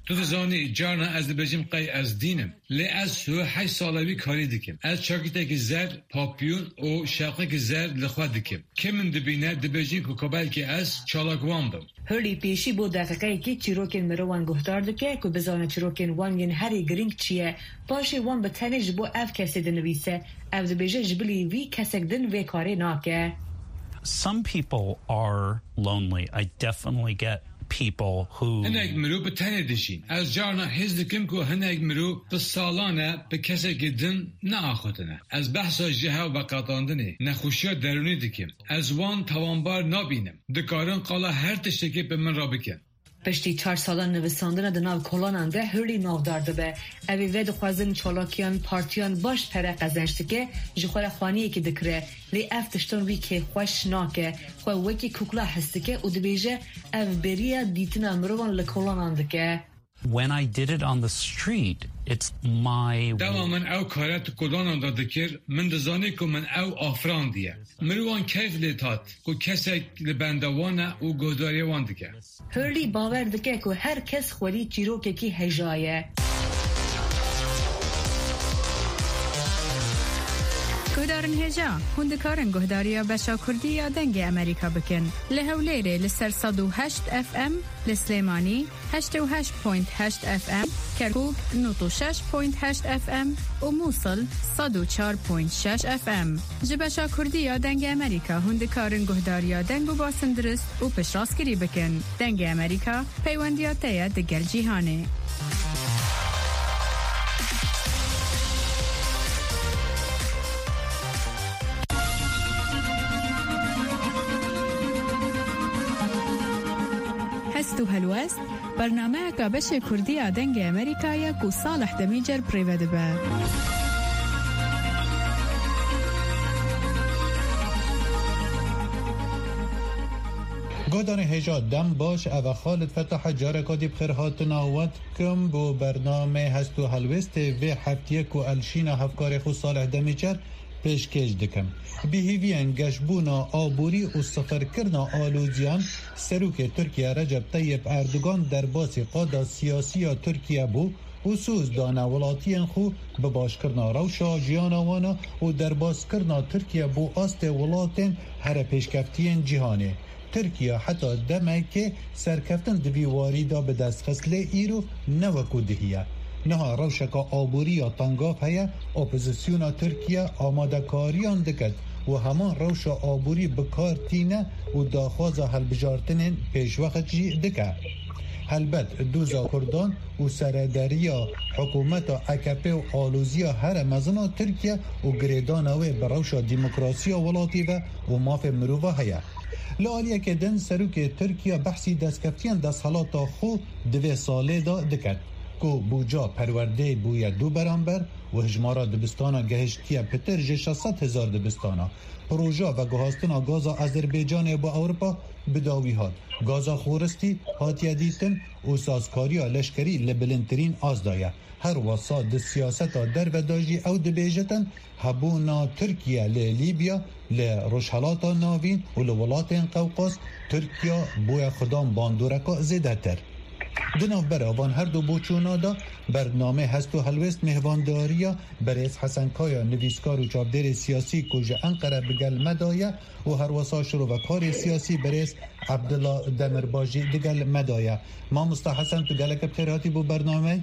تو زانی جارنا از بجیم قی از دینم لی از سو هشت سالوی کاری دکم از چاکیته که زر پاپیون و شاقه که زر لخوا دکم که من دبینه دبجیم که کبال که از چالاکوان بم هرلی پیشی بود دقیقه که چیروکن مروان گفتار دکه که بزانه چیروکن وان ین هری گرینگ چیه پاشی وان به تنش بو اف کسی دنویسه اف دبیجه جبلی وی کسک دن وی کاری ناکه. Some people are lonely. I definitely get people who هنگ مرو به تنه دشین از جارنا هز دکم که هنگ مرو به سالانه به کسی گدن نه آخوتنه از بحثا جهه و بقاتاندنه نخوشی درونی دکم از وان توانبار نبینم دکارن قالا هر تشتکی به من را بکن پشتی چهار سالان نویساندن دناو کلانان ده هرلی ناو دارده به اوی وید خوازن چالاکیان پارتیان باش پره قزنشتی که جخور خوانیه که دکره لی افتشتون وی که خوش ناکه خواه وکی کوکلا هستی که او دبیجه او بریه دیتنا مروان لکلانان دکه. When I did it on the street, it's my دوا من او کارت کلانان دا دکر من دزانی که من او آفران دیه مروان کیف لیتات که کسی لبندوانه و گوداری وان دکه هرلی باور دکه که هر کس خوری چیروکه کی هجایه گهدارن هجا هندکارن گهداریا بشا کردی یا دنگ امریکا بکن لهولیره لسر صد و هشت اف ام لسلیمانی هشت و هشت پوینت هشت اف ام کرکوک نوت و شش پوینت هشت اف ام و موصل صد و چار پوینت شش اف ام جبشا کردی یا دنگ امریکا هندکارن گهداریا دنگ و باسن درست و پشراسکری بکن دنگ امریکا پیوندیاته دگل جیهانه تو هلوست برنامه کابش کردی آدنگ امریکایی کو صالح دمیجر پریوده به گودان هجا دم باش او خالد فتح جارکاتی بخیرهات ناوت کم بو برنامه هستو هلوست و هفتیه کو الشین هفکار خو صالح دمیجر پیشکش دکم بیهیوین گشبونا آبوری و سفر کرنا آلوزیان سروک ترکیه رجب طیب اردوگان در باسی قادا سیاسی ترکیه بو و سوز دانا ولاتین خو بباش کرنا روشا جیانوانا و در باس کرنا ترکیه بو آست ولاتین هر پیشکفتین جهانه ترکیه حتی دمه که سرکفتن دویواری دا به دست خسله ایرو نوکو دهیه نها روشکا آبوری یا تنگاف هیا اپوزیسیونا ترکیه آماده کاریان دکد و همان روش آبوری بکار تینه و داخواز هلبجارتنین پیش وقت جی دکه هلبت دوزا کردان و سرداریا حکومت اکپی و آلوزیا هر مزنا ترکیه و گریدانوی بروش دموکراسی ولاتی و و ماف مروفا هیا لعالیه که دن سروک ترکیه بحثی دستکفتین دست حالاتا خو دوی ساله دا دکد کو بوجا پرورده بویا دو برانبر و هجمارا دبستانا گهشتیه پتر جشصد هزار دبستانا پروژا و گهاستنا گازا آذربایجان با اروپا بداوی هات گازا خورستی هاتیه دیتن و سازکاریا لشکری لبلنترین آزدایا هر وساد سیاستا در و داجی او دبیجتن هبونا ترکیه لیبیا لرشحلاتا ناوین و لولاتین قوقاس ترکیه بویا خدام باندورکا زیده تر دناف براوان هر دو بوچونا دا برنامه هستو هلوست مهوانداریا بریز حسن کایا نویسکار و چابدر سیاسی کجا انقره بگل مدایا و هر وسا شروع و کار سیاسی بریز عبدالله دمرباجی دگل مدایا ما مستا حسن تو گلک بتراتی بو برنامه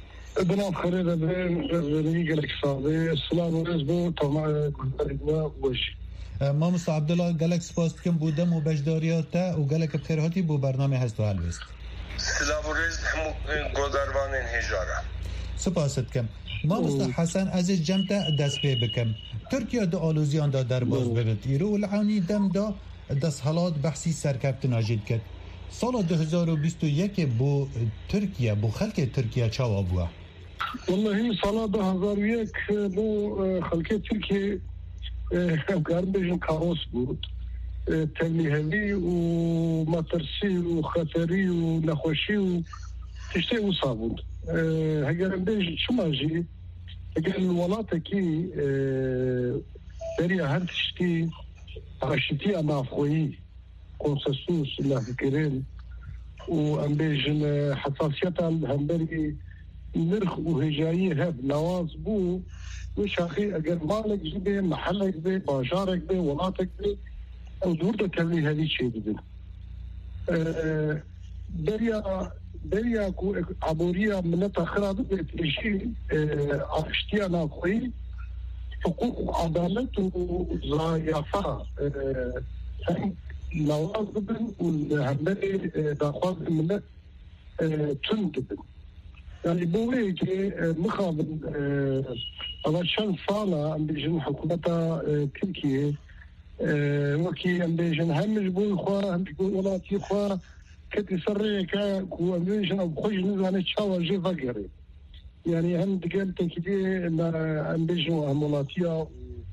دناف خرید برین رزنی گلک ساده سلام و رزبو تمام کنترگوا وشی ما مستا عبدالله گلک سپاست کم بودم و بجداریاتا و گلک بتراتی بو برنامه هستو هلوست سلام و رز همو گوداروان هجاره سپاست کم ما مستا حسن از جمتا دست پی بکم ترکیه دا آلوزیان دا در باز ببت ایرو و لعانی دم دا دست حالات بحثی سرکبت ناجید کد سال دو هزار و بیست و یک بو ترکیه بو خلق ترکیه چاوا بوا والله این سال دو هزار و یک بو خلق ترکیه همکارم بیشن کاروس بود تنهایی و مترسی و خطری و نخوشی و تشتی و صابون هگرم بیش شماجی اگر الولاتا کی بری هر تشتی عشتی نافخویی کنسسوس لافکرین وام بيجن حساسية الهمبري نرخ وهجائي هب نواز بو وش أخي أجر مالك جبه محلك به باشارك به ولاتك به أو دور ده تبلي هذه شيء بدنا أه دريا دريا كو عبورية من تخراب بتشيل أه اشتيا ناقوي حقوق وعدالة وزيافة أه نواز بن والهمبري داخل من أه تندبن يعني بوي كي مخابن على شان صالة أم بيجن حكومة تركيا وكي أم بيجن همش بوي خوا هم بيقول ولاتي خوا كتي سرية كا كو أم بيجن أم خوش نزاني تشاوى جي فقري يعني هم دقال تكيدي أم بيجن وهم ولاتيا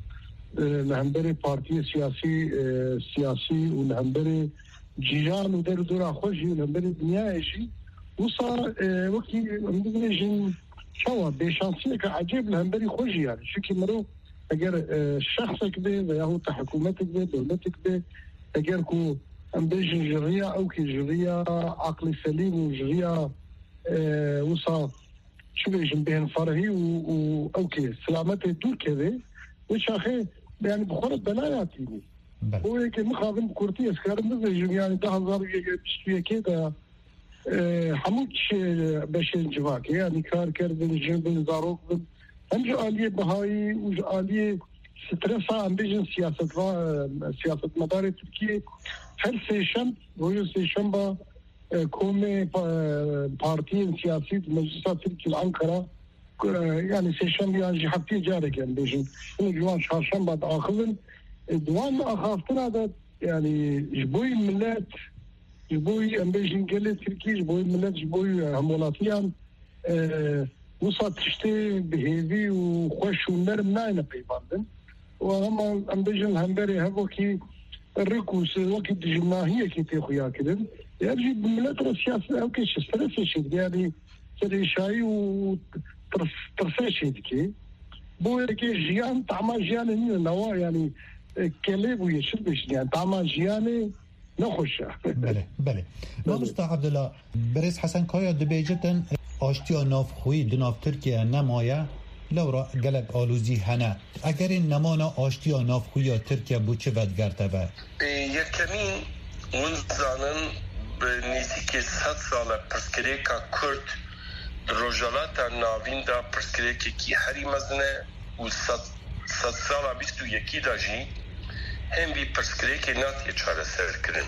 لهم بري بارتي سياسي سياسي ولهم بري جيران ودر دورا خوشي ولهم بري دنيا إشي وصار وقتي مدرجين شوا بشانسية كعجيب لهم بري خوشي يعني شو كي مرو أجر شخصك به وياهو تحكومتك به دولتك به أجر كو أم بيجن جرية أو كي جرية عقل سليم وجرية وصار شو بيجن بين فرهي و أو كي سلامته دور كذا وش أخي يعني بخورة بلاياتيني هو هيك مخابن بكورتي أسكار مزجين يعني ده هزار بشتوية كده حمودش بشين جواك يعني كار كردن جنبن زاروك هم جو آلية بهاي وجو آلية سترسا هم بيجن سياسة سياسة مدار تركيا هر سيشن ويو سيشن با كومي بارتين سياسي مجلسة تركيا الأنقرة يعني سيشن يعني جحبتي جارك يعني بيجن هم جوان شاشن بعد آخذن دوان أخافتنا ده يعني جبوي الملات جبوي أم بيجن قلة تركي جبوي ملت جبوي همولاتيان أه وصلت تشتي بهيفي وخوش ونرم ناينة بيباندن وهم أم بيجن همبري هبوكي الركوس وكي جماهية كي تيخويا كدن يرجي بملت السياسة أو كيش استرسيشد يعني سريشاي وترسيشد كي بوي كي جيان تعمى جيان هنا نوا يعني كليب ويشدش يعني تعمى جياني نخوشه بله بله مامستا عبدالله بريس حسن كايا دبيجتن آشتیا ناف خوی دناف ترکیه نمایه لورا گلک آلوزی هنه اگر این نمانا آشتیا ناف خوی ترکیه بو چه ودگرته به یکمین ونزانن به نزدیک صد ساله پرسکریکا کرد روژالاتا ناوین دا پرسکریکی کی هری مزنه و صد ساله بیست و یکی دا جی هم بی پرسکریکی ناتی چاره سر کرن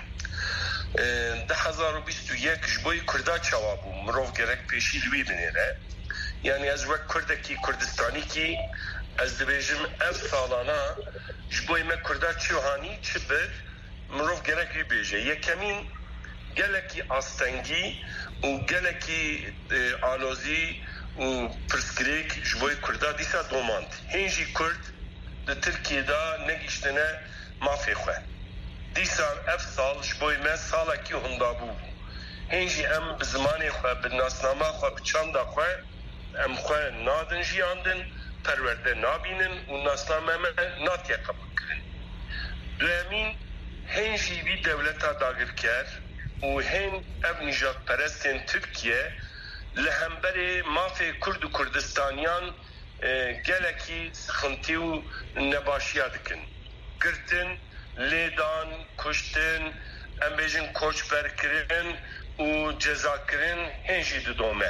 ده هزار و بیست و یک جبوی کرده چوابو مروف گرک پیشی لوی بنیره یعنی از وقت کرده کی کردستانی کی از دبیجم اف سالانا جبوی ما کرده چوهانی چه بد مروف گرک لی بیجه یکمین گلکی آستنگی و گلکی آلوزی و پرسکریک جبوی کرده دیسا دوماند هنجی کرد ده ترکیه دا نگیشتنه مافی خواه دیسا اف سال جبوی من سالا کی هندابو هنجی ام بزمانی خواه بناسنامه خواه بچانده خواه ام خواه نادن جیاندن پرورده نابینن و ناسنامه من ناتیه قبول کرن دوامین هنجی بی دولتا داگر کر و هن اب نجات پرستین ترکیه لهمبر مافی کرد و کردستانیان گلکی سخنتی و نباشیه دکن گرتن لیدان کشتن ام بیجن کوچ برکرین و جزا کرین هنجی دومه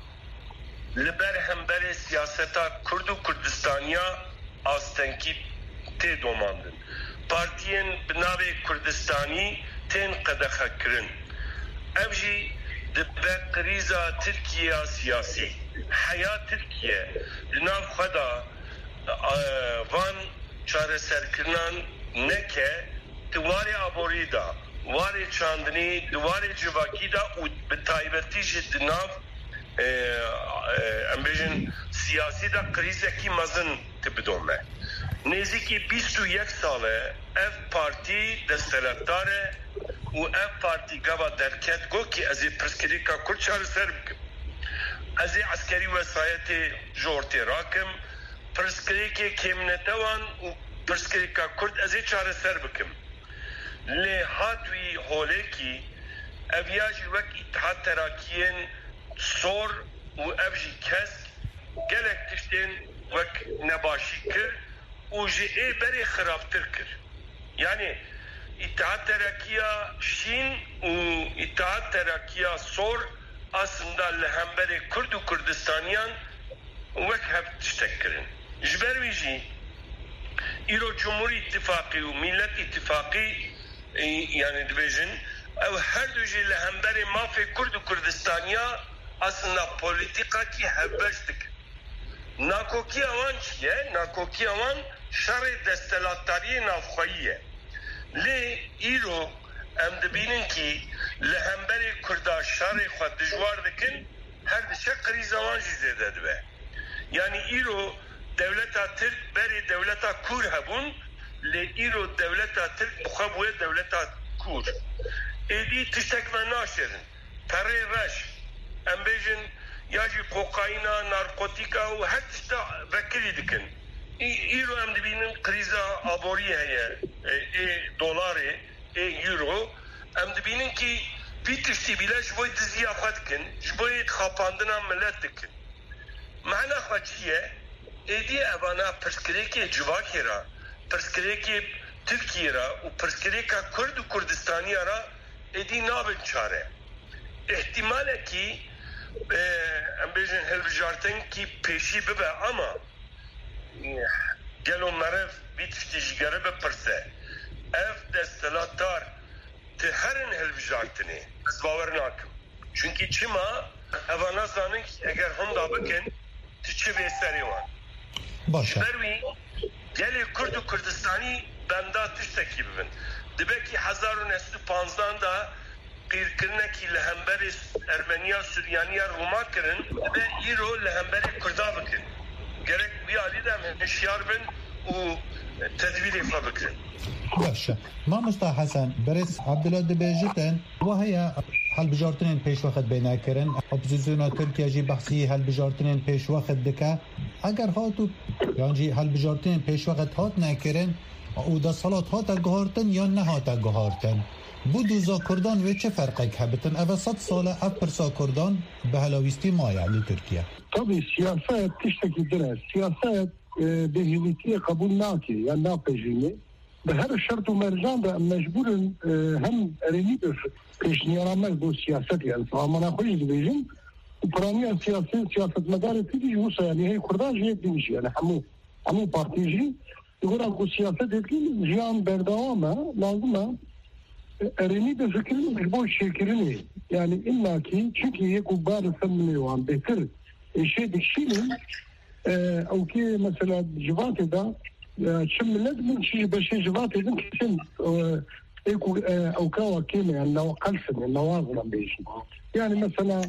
لبر همبر سیاستا کرد و کردستانیا آستنکی تی دوماندن پارتین بناوی کردستانی تین قدخه کرن امجی دبه قریزا ترکیه سیاسی حیات ترکیه لناف خدا وان چاره سرکرنان نکه دواری آبوری دا واری چاندنی دواری جواکی دا و به تایبتیش دناف ام بیجن سیاسی دا قریزه کی مزن تبدومه نیزی که بیست و یک ساله اف پارتی دستلاتاره و اف پارتی گوا درکت گو که از پرسکری که کل چار سر بکم از عسکری وسایت جورتی راکم پرسکری که کمنتوان و پرسکری که کرد از چار سر بکم لی هاتوی هوله کی افياجي وك اتحاد تراكيين صور وافجي كسك قالك تشتين وك نباشي كر وجي اي بري خراب تركر يعني اتحاد تراكيا شين واتحاد تراكيا صور aslında lehemberi Kurd و Kurdistaniyan وك هب تشتكرن جبروي جي إيرو جمهوري اتفاقي وملت اتفاقي يعني دبيجن او هر دو جي لهمبري ما في كرد و كردستانيا aslında politika ki hebbeştik. Nakoki avan çiye, nakoki avan şarı destelatariye nafxayiye. Le İro em dibinin ki lehemberi kurda şarı xwa dijwar dikin her dişe kriz avan jizede dibe. Yani İro devleta Türk beri devleta Kur hebun le İro devleta Türk buxabuye devleta Kur. Edi tiştek ve naşerin. Terri reş. Em bejin ya jî kokaîna, narkotika û her tişta vekirî dikin. Îro em dibînin krîza aborî heye, ê dolarê, ê euro. Em dibînin ki vî tiştî bîle ji bo diziya xwe dikin, ji bo xapandina millet dikin. Mehna xwe çi ye? Êdî evana pirsgirêkê civakê ra, pirsgirêkê Tirkiye ra û pirsgirêka Kurd û Kurdistanîya ra êdî nabin çare. İhtimaleki em bêjin hilbijartin ki pêşî bibe ama gelo merev vî tiştî ji gere bipirse ev destelatar ti herin hilbijartinê ez bawer nakim. Çünkü çima eva nazanin eger hunda bikin ti çi vê serê wan. Başa. Berwî gelê Kurd û Kurdistanî benda tiştekî bibin. Dibe ki hezar û nehsed û panzdeh da qîrkirinekî li hemberê Ermeniya, Süryaniya, Rûma kirin ve îro li hemberê Kurda bikin. Gerek wî alî de em hişyar bin û tedbîrê xwe bikirin. Başa. Mamosta Hasan, berês Abdullah dibêjitin waheye helbijartinên pêşwexet bênekirin, opozisyona Tirkiye jî behsî helbijartinên pêşwexet dike. Eger hatu yan jî helbijartinên pêşwexet hat nekirin û desalat hata guhartin yan nehata guhartin. Bu دوزا کردان و چه فرقی هبتن؟ اوه صد ساله اف پرسا کردان به هلاویستی مایه لی ترکیه. طبعا siyaset tişteki dire. Siyaset behivitiye kabul naki, yani napejini. Ve her şart-ı mercan da mecburen hem ereni bir peşniyaramez bu siyaset yani. Amana koyuz bejin. Upraniya siyaset, siyaset medareti ki yusa yani. Hey kurdan jiyet demiş yani. Hamu, hamu partici. Diyorum bu siyaset etkin jiyan berdavama lazım ereni de fikrin bu şekilini yani illaki çünkü yekubbar semlewan betir eşe dişinin او ki mesela civat da şimdilet min şey beşe civat edin kesin eko او kawa kime yani kalsın nawazlan beşin yani mesela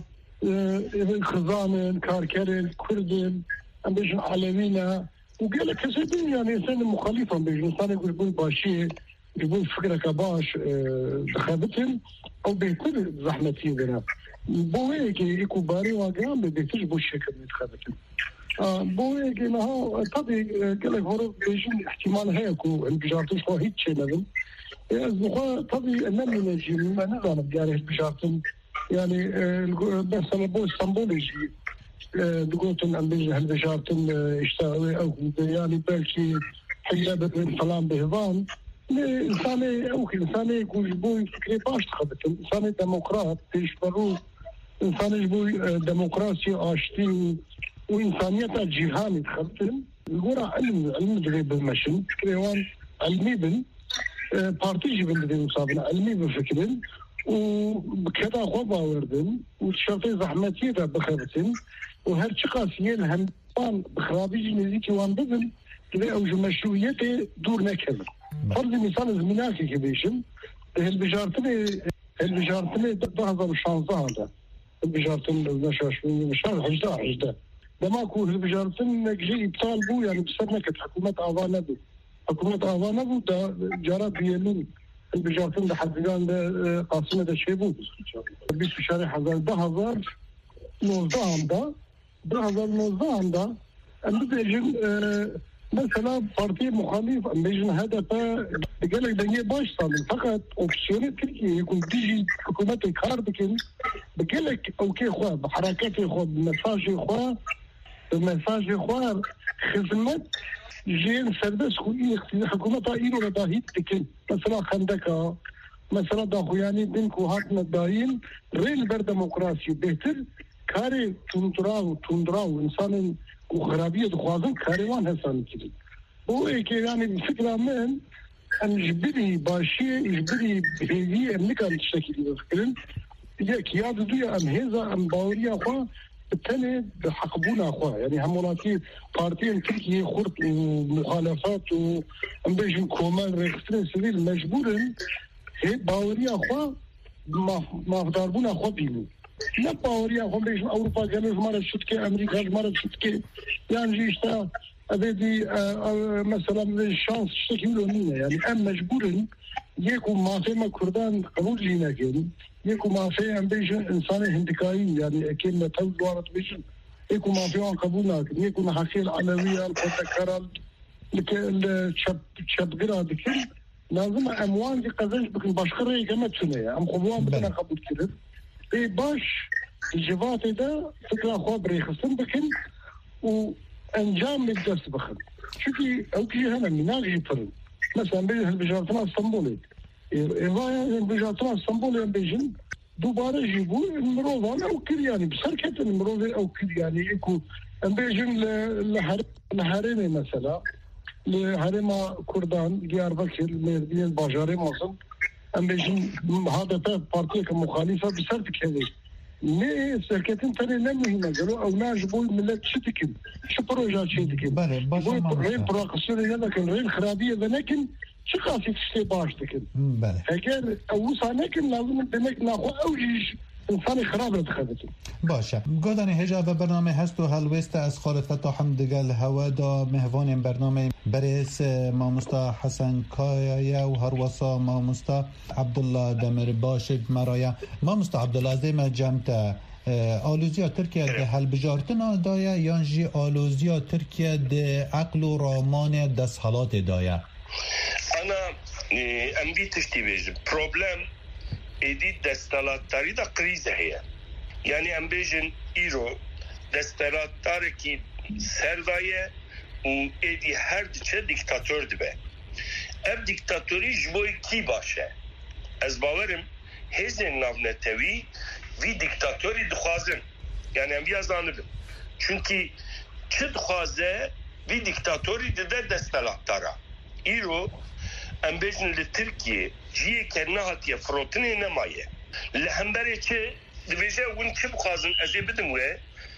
Kızanın, Karker'in, Kurd'un beşin Alevina bu gele kesin yani senin muhalifan beşin sana bu başı يقول فكرة كباش دخابتهم أو بيتر زحمتين بنا بوهيك يكو باري واقعان بيتر بو الشكل دخابتهم بوهيك إنها طبي قالك هورو بيجين احتمال هيكو البجارتوش هو هيت شيء لهم يعني طبي أنني نجي ما نظام بجاره البجارتين يعني مثلا بو اسطنبول يجي دقوتن أن بيجي البجارتين اشتغلوا أو يعني بلكي حجابة من فلان بهضان İnsanı, o insanı bu fikri baş tıkadıkın. İnsanı demokrat, peşbaru, insanı bu demokrasi açtı, o insaniyete cihanı tıkadıkın. Gora ilim, ilim dili bilmeşin. Fikri var, ilmi bin, partici bin dedi musabına, ilmi bin fikrin. O keda xoba verdin, o şartı zahmetiye de bıkhabitin. O her çıkasıyen hem ban bıkhabici neziki van dedin ve o meşruiyeti dur nekedir. فرض مثال زمیناتی که بیشم هلبجارتن هلبجارتن دو هزار و شانزده هذا هلبجارتن نشاش من مشان هجده هجده لما كو هلبجارتن نجي ابطال بو يعني بسرنا كت حكومة آوانا بو حكومة آوانا بو دا جارا بيمين هلبجارتن ده حدقان ده قاسمة ده شي بو بيس بشاري هزار ده هزار نوزده هم ده ده هزار نوزده هم ده ام بيجن مثلا بارتي مخالف بيجن هدفه قال لك دنيا باش صار فقط اوبسيون تركيا يكون تيجي حكومات الكار بكن بقول لك اوكي خو بحركات خو مساج خو مساج خو خدمت جين سردس خو حكومات ايرو داهيت تكن مثلا خندقه مثلا دا خویانی دن کو هات نداین ریل بر دموکراسی بهتر کاری تندراو تندراو انسان کو خرابیت خوازن کاروان حسن کردی او که یعنی فکر من انجبری باشی اجبری بهیه امنیکان تشکیلی بفکرن یک یاد دوی ام هزا ام باوریا خوا الثاني بحقبونا اخوه يعني هموناتي بارتين تركيا خرط ومخالفات وام بيجن كومان ريخسترين سبيل مجبورن هي باوريا اخوه ما ما ضربونا اخوه بينو لا باوريا اخوه بيجن اوروبا جنوب مرة شتكي امريكا مرة شتكي يعني جيشتا ابدي مثلا الشانس شتكي لونينا يعني ام مجبورن يكون ما في ما كردان قبول لينا كده يكون ما في ام بيجن انسان هندكاين يعني كلمه توزوارت بيجن يكون ما في قبولنا يكون حكي العلويه الفكرات الشاب شاب غير هذا كل لازم اموال دي قزاش بكن باشخري كما تسنيه ام خبوان بدنا قبول كده اي باش الجوات ده فكره خبري خصم بكن وانجام الدرس بخل شوفي او كي هنا مناجي فرن مثلا بيجن بجاتنا اسطنبول إذا بجاتنا اسطنبول بيجن دوباره جيبوا المروضة أو كل يعني بسركة المروضة أو كل يعني يكون بيجن لحريمة مثلا لحريمة كردان ديار بكر مردين باجاري مصر أم بيجن هذا بارتيك مخالفة بسرك هذه ne serketin tane ne mühime geliyor او ناجبوا الملت شتكن شو بروجات شتكن بله باشه غير براقصية لكن غير خرابية لكن شو قاسي تشتي باش تكن بله اگر اوسا لكن لازم دمك ناخو اوجيش انسان خراب انتخابته باشه گودانی هجا و برنامه هست و هلوست از خالد فتاح حمدگل هوا دا مهوان برنامه برس ماموستا حسن کایا و هروسا ماموستا عبدالله دمر باشد مرایا ماموستا عبدالله زیم جمتا آلوزیا ترکیه ده هلبجارتنا دایا یانجی آلوزیا ترکیه ده عقل و رامان دست حالات دایا انا امدی تشتی بیجم پروبلم ایدی دستالاتاری دا قریزه هیا یعنی ام بیجن ایرو دستالاتاری کی سردایه و ایدی هر دیچه دیکتاتور دبه اب دیکتاتوری جبوی کی باشه از باورم هزین نافنتوی وی دیکتاتوری دخوازن yani em yazanıbım çünkü çı dخوازه وی دیکتاتوری ده دستالاتara ایرو ام بیجن li Türkiye جیه که نهاتیه فروتنی نمایه لحنبره چه دبیجه ون چه بخوازن ازی بدم وی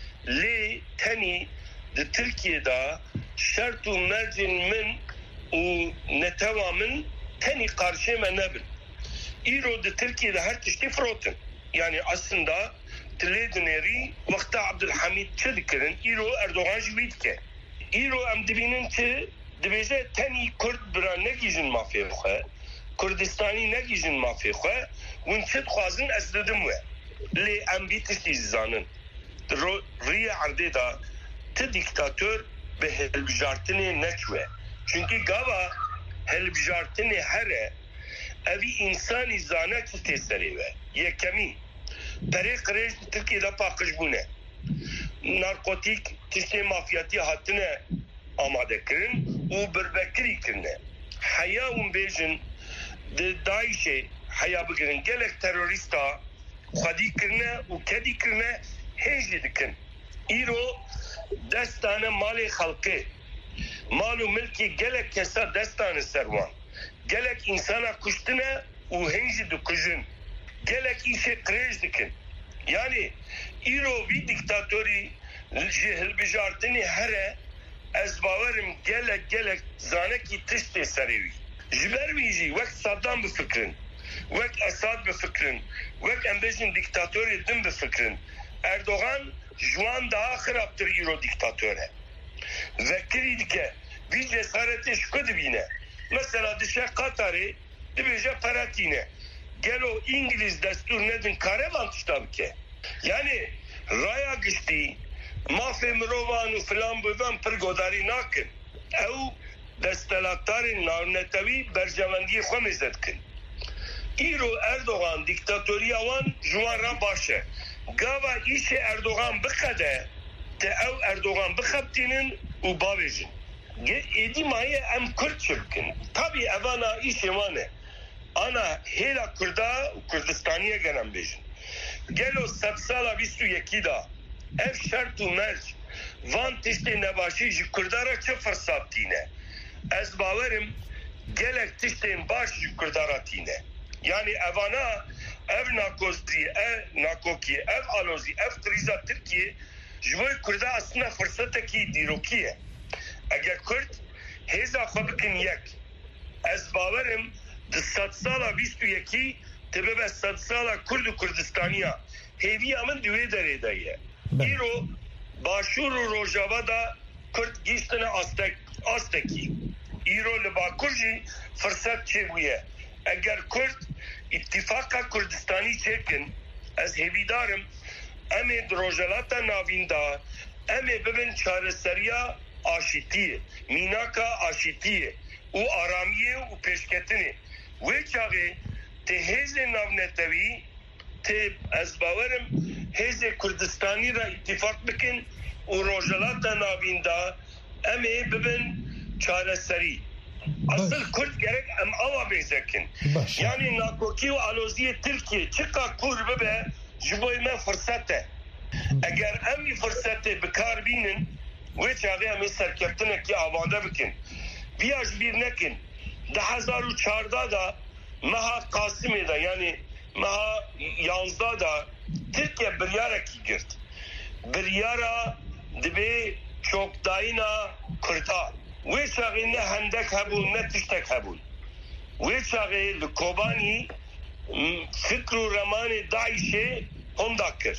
لی تنی ده ترکیه دا شرط و مرجن من و نتوا من تنی karşı من نبن ایرو ده ترکیه da her tişti froten yani aslında تلیدنری وقتا عبدالحمید چه دکرن ایرو اردوغان جوید که ایرو ام دبینن چه دبیجه تنی کرد برا نگیجن مافیه خواه کردستانی نگیجن مافی خواه ون چه خوازن از ددم وی لی ام بیتشتی زانن ریه عرده دا ته دیکتاتور به هلبجارتنی نچوه چونکه گاوا هلبجارتنی هره اوی انسانی زانه چه تیسری وی یکمی طریق ریج ترکی دا پاکش بونه نارکوتیک تشتی مافیاتی هاتنه آماده کرن و بربکری کرنه حیاون بیجن داعشê heya bigirin gelek terorîsta xwedî kirine û kedî kirine hêjî dikin îro destane malê xelkê mal û milkê gelek kesa destane ser wan gelek insana kuştine û hêjî dikujin gelek îşê qirêj dikin yani îro vî diktatorî ji hilbijartinê here ez bawerim gelek gelek zanekî tiştê serê wî جبر ویجی وقت صدام بفکرن وقت اساد بفکرن وقت امبیجن دیکتاتوری دم بفکرن اردوغان جوان daha خرابتر ایرو دیکتاتوره وکری دیگه bir cesareti şu dibine mesela dışa Katar'ı dibece paratine gel o İngiliz destur nedin karevan tutam ki yani raya geçti mafya mrovanı falan bu ben pergodari nakın او دستلاتار ناونتوی برجواندی خو مزد کن ایرو اردوغان دیکتاتوری وان جوان را باشه گاوا ایش اردوغان بخده ته او اردوغان بخبتینن و باویجن ایدی مایه ام کرد شبکن طبی اوانا ایش وانه انا هیلا کردا و کردستانیه گنم بیجن گلو ست سالا بیست و یکی دا اف شرط و مرج وان تشتی نباشی جی کردارا چه فرصات تینه از باورم گلک تشتین باش جی کردارا تینه یعنی اوانا اف ناکوزی اف ناکوکی اف آلوزی اف کریزا ترکیه جوی کردا اصلا فرصت کی دیروکیه اگر کرد هزا خوبکن یک از باورم ده ست سالا بیست و یکی تبه به ست سالا کرد و کردستانیا هیوی امن دوی داره دایه ایرو باشور و روژاوا دا کرد گیشتن آستک آستکی ایرو لباکر جی فرصت چه بویه اگر کرد اتفاق کردستانی چکن از هیوی دارم امی دروجلاتا ناوین دا امی ببین چارسریا آشیتیه میناکا آشیتیه و آرامیه و پیشکتنه وی چاقه ته هیز ناونتوی ته از باورم هیز کردستانی را اتفاق بکن و روجلاتا ناوین دا امی ببین چاره سری اصل کرد گرک ام آوا بیزکن یعنی ناکوکی و آلوزی ترکیه چکا کور ببه جبوی من فرصته اگر امی فرصته بکار بینن وی چاقه همی سرکفتنه که آباده بکن بیاش بیر نکن ده هزار و چارده دا مها قاسمی دا یعنی مها یانزده دا ترکیه بریاره کی گرد بریاره دبی چوکداینا کرتا وی چاقه نه هندک هبون نه تشتک هبون وی چاقه لکوبانی فکر و رمان داعشه هنده کرد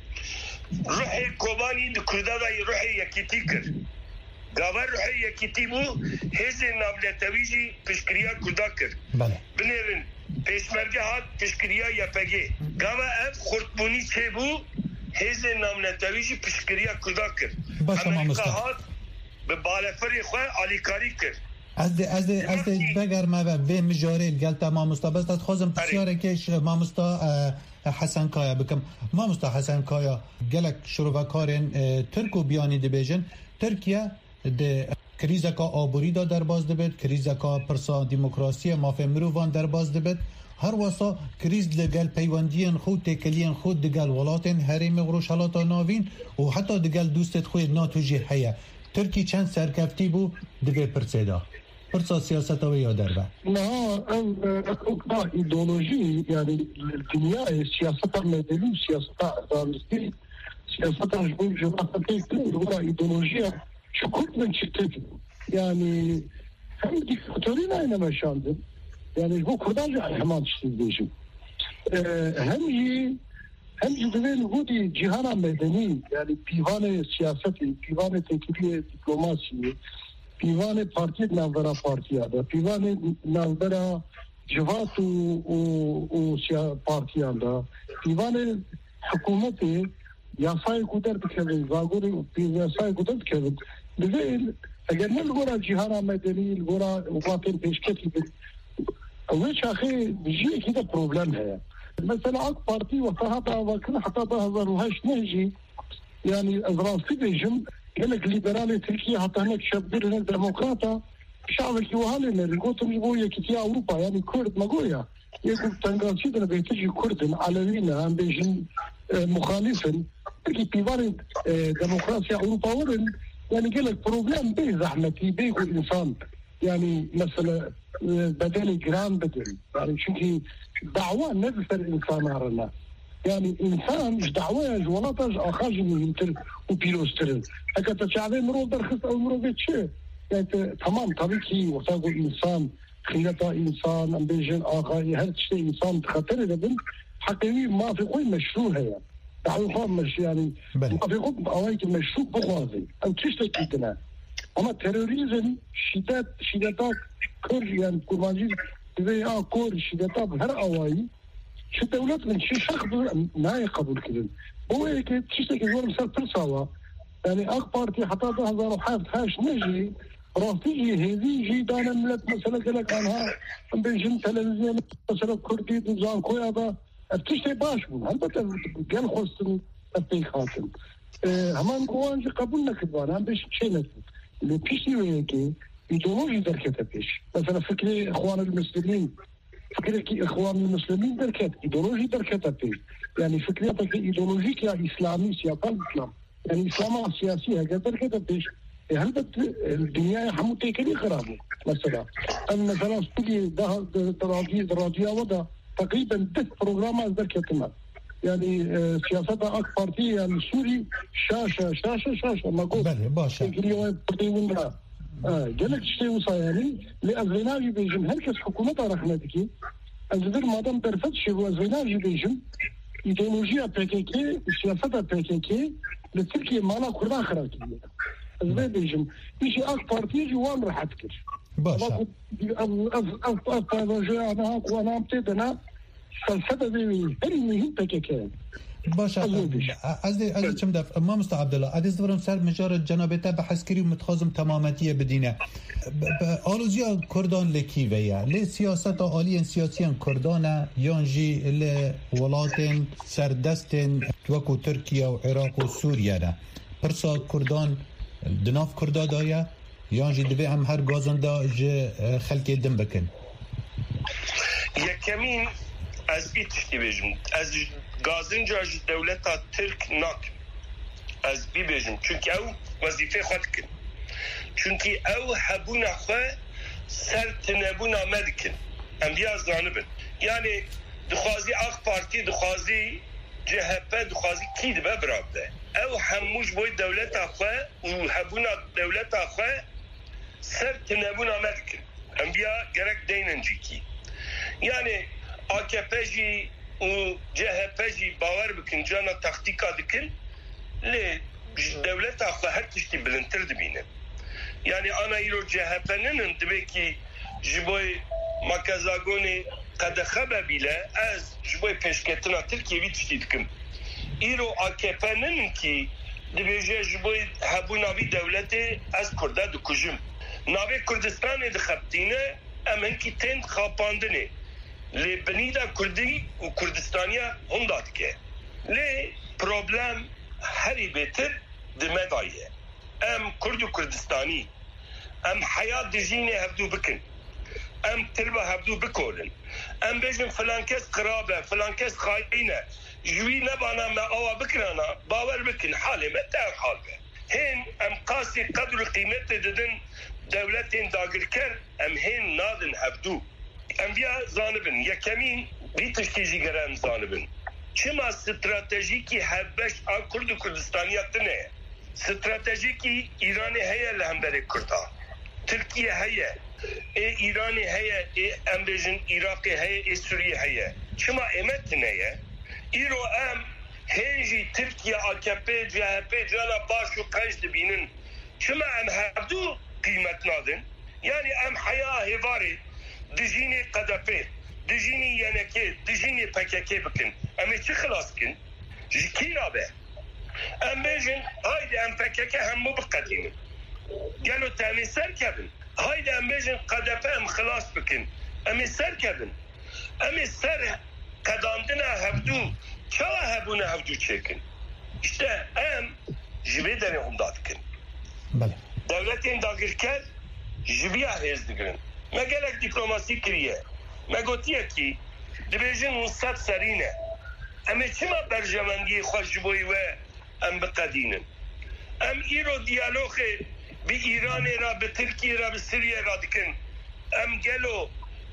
روح کوبانی د کرده دای روح یکیتی کرد گاور روح یکیتی بو هیز نابلتویجی پشکریا کرده کرد بنیرن پیشمرگه هات پشکریا یپگه گاور اف خورتبونی چه بو هیز نابلتویجی پشکریا کرده کرد امریکا هات به بالفری خواه آلیکاری کرد از ده از ده از ده بگر ما و به مجاری گل تمام مستبست از خوازم بسیاره که ما مستا حسن کایا بکم ما مستا حسن کایا گلک شروع کارن ترک و بیانی ده بیجن ترکیه ده کریزکا آبوری دا در باز ده بید کریزکا پرسا دیموکراسی مافه مروفان در باز ده بید هر واسا کریز لگل پیوندین خود تکلین خود دگل ولاتن هریم غروشالات ناوین و حتی دگل دوستت خود ناتو جیحیه ترکی چند سرکفتی بو دوی پرسیدا پرسا سیاست و یادر با نه اکتا ایدولوژی یعنی دنیا سیاست مدنی سیاست ازامستی سیاست اجبون جماعتی کنه ایدولوژی شکوت من چیتد یعنی هم دیکتاتوری نه نمشاندن یعنی bu kurdan hemen çizdiğim hem iyi hem yüzüne bu cihana medeni yani pivane siyaseti pivane tekniği diplomasi pivane parti navbera partiyada pivane navbera civat o o siyasi partiyada pivane hükümeti yasayı kudret kevin zaguri yasayı kudret kevin değil eğer ne gora cihana medeni gora vatin peşketi وش أخي بيجي كده بروبلم هي مثلا أك بارتي وقتها وكنا حتى بهذا وهاش نهجي يعني أزرافي بيجم قالك ليبرالي تركيا حتى هناك شبير هناك ديمقراطة شعب الكيوهالي اللي قلتم يبويا كتيا أوروبا يعني كرد مقويا يقول تنقل سيدنا بيتجي كرد علوين هم بيجن مخالفين تركي بيباري ديمقراطيا أوروبا ورن يعني قالك بروبلم بيه زحمتي بيه الإنسان يعني مثلا بدل جرام بدل يعني çünkü دعوة نفس الإنسان عرنا يعني إنسان مش دعوة جوالاتج آخاج مهمتر وبيلوستر هكذا تشعبه مرو درخص أو مرو بيتشي يعني تمام طبيعي كي وقتاقو إنسان خلطة إنسان أم بيجن آخاي هر شيء إنسان خطر لبن حقيقي ما في قوي مشروع هي دعوة مش يعني ما في قوي أوايك مشروع بخوازي أو تشتك كيتنا ama terörizm, şiddet, şiddetat, kır yani kurmancı veya kor, şiddetat her avayı şu devletin şu şahsı neye kabul kılın. Bu eki çişte ki zor misal pırsava yani AK Parti hatta da hazar o hayat haş neji رافعی هیوی جیدان ملت مثلا گلک آنها بیشتر تلویزیون مثلا کردی دوزان کویا با ارتشت باش بود البته گل خواستن اتفاق خاتم همان قوانج قبول نکردن هم بیش چه نکرد لپیشی ویه که ایدئولوژی درکت پیش مثلا فکر اخوان المسلمین فکر که اخوان المسلمین درکت ایدئولوژی درکت پیش یعنی فکریت که ایدئولوژی که اسلامی سیاست اسلام یعنی اسلام سیاسی اگر درکت پیش البته الدنيا حموتي كلي خرابه مثلا انا مثلا استودي ده درادي درادي ودا تقريبا ده برنامج ذكرتنا يعني سياسات اك بارتي يعني سوري شاشه شاشه شاشه ما قلت بله باشه اليوم بديونا اه جلك شيء وصاياني لازيناجي بيجم هلكس حكومه رحمتك ازدر مادام درفت شيء وازيناجي بيجم ايديولوجيا بيكيكي سياسات بيكيكي لتركيا مالا كردان خرابتي زي بيجم يجي اك بارتي جوان راح تكر باشا اف اف اف انا انا وانا ابتدنا فلسفه زي هرمي هيك باشه از از چم دف ما مست عبدالله عزیز ورم سر مجار جنابته بحثکری و متخازم تمامتی بدینه آلوزیا کردان لکیوه یا لی سیاست آلی سیاسی کردانه یانجی لی ولاتن سردستن توکو ترکیه و عراق و سوریه نه پرسا کردان دناف کردا دایا یانجی دبی هم هر گازنده جه خلکی دم بکن یکمین از بیتشتی بجم از گازن جاج دولتا ترک ناک از بی بجم چونکه او وظیفه خود کن چونکه او حبون خواه سر تنبون آمد کن ام بیا زانبن یعنی دخوازی اخ پارتی دخوازی جهپه دخوازی کی دبه برابده او هموش بوی دولتا خواه و حبون دولتا خواه سر تنبون آمد کن ام بیا گرک دیننجی کی یعنی آکپه جی و جهپه جی باور بکن جانا تختیکا دکن لی دولت آخوا هر تشتی بلندتر دبینه یعنی آنا ایرو جهپه ننن دبه که جبوی مکزاگونی قدخه ببیله از جبوی پیشکتنا ترکیوی تشتی دکن ایرو آکپه ننن که دبه جبوی حبوناوی دولت از کرده دکجم ناوی کردستان دخبتینه امن کی تند خاپاندنه لی بنیدا کردی و کردستانیا هم داد که لی پروبلم هری بهتر دمه دایه ام کرد و کردستانی ام حیات دجینه هفدو بکن ام تربه هفدو بکولن ام بجن فلان کس قرابه فلان کس خائنه جوی نبانا ما آوا بکرانا باور بکن حاله متى حال به هن ام قاسی قدر قیمت ددن دولتین داگر کر ام هن نادن هفدو ام بیا زانبن یکمین بی تشکیجی گرم زانبن چما استراتژیکی هبش آن کرد و کردستانیت نه استراتژیکی ایرانی هیا لهمبر کردا ترکیه هیا ای ایرانی هیا ای امریکن عراقی هیا ای سوریه هیا چما امت نه ایرو ام هنجی ترکیه آکپی جهپی جانا باش و قنج دبینن چما ام هفدو قیمت نادن یعنی ام حیا هواری دجینی قدپه دجینی ینکه دجینی پککه بکن اما چی خلاص کن جکی رابه ام بیجن هایده ام پککه همو بقدیم گلو تامی سر کبن هایده ام بیجن قدپه ام خلاص بکن اما سر کبن اما سر قدامدن هفدو چوا هبون هفدو چکن işte ام جبه دنه هم داد کن بله دولت این داگر کرد جبه هز دگرن ما گلک دیپلماسی کریه ما گوتیه کی دبیجن مصد سرینه اما چما برجمندی خوش بوی و ام بقدینن ام ایرو دیالوگ بی ایران را به ترکیه را به سوریه را دکن ام گلو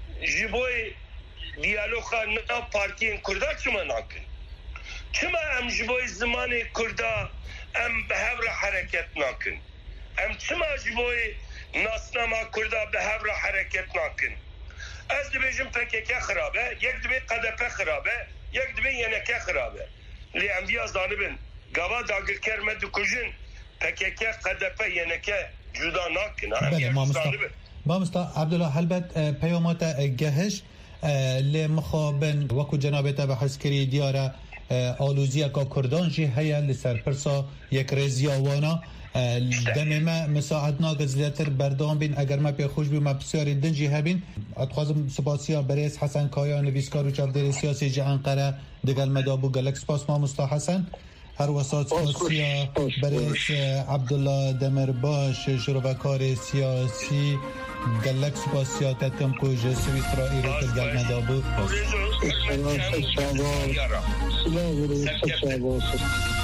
جبوی دیالوگ نا پارتین کردا چما ناکن چما ام جبوی زمان کردا ام به هفر حرکت ناکن ام چما جبوی ناسنامه کرده به هر حرکت نکن از دبیجم پککه خرابه یک دبی قدپه خرابه یک دبی ینکه خرابه لی انبیا زانبن گوا داگر کرمه دو کجن پککه قدپه ینکه جدا نکن بله ما مستا ما مستا عبدالله حلبت پیامات گهش لی مخابن وکو جنابت بحث کری دیاره آلوزی که کردان جی هیا لسر پرسا یک رزیاوانا دم ما مساعد ناقص زیاتر بردام بین اگر ما پی خوش بی ما بسیاری دنجی هبین اتخوازم سپاسیا بریس حسن کایا نویسکار و چافدر سیاسی جهان قره دگل مدابو گلک سپاس ما مستا حسن هر وسط سپاسیا بریس عبدالله دمرباش شروبکار سیاسی گلک سپاسیا تتم کوج سویسترا ایرو گل مدابو سلام سلام سلام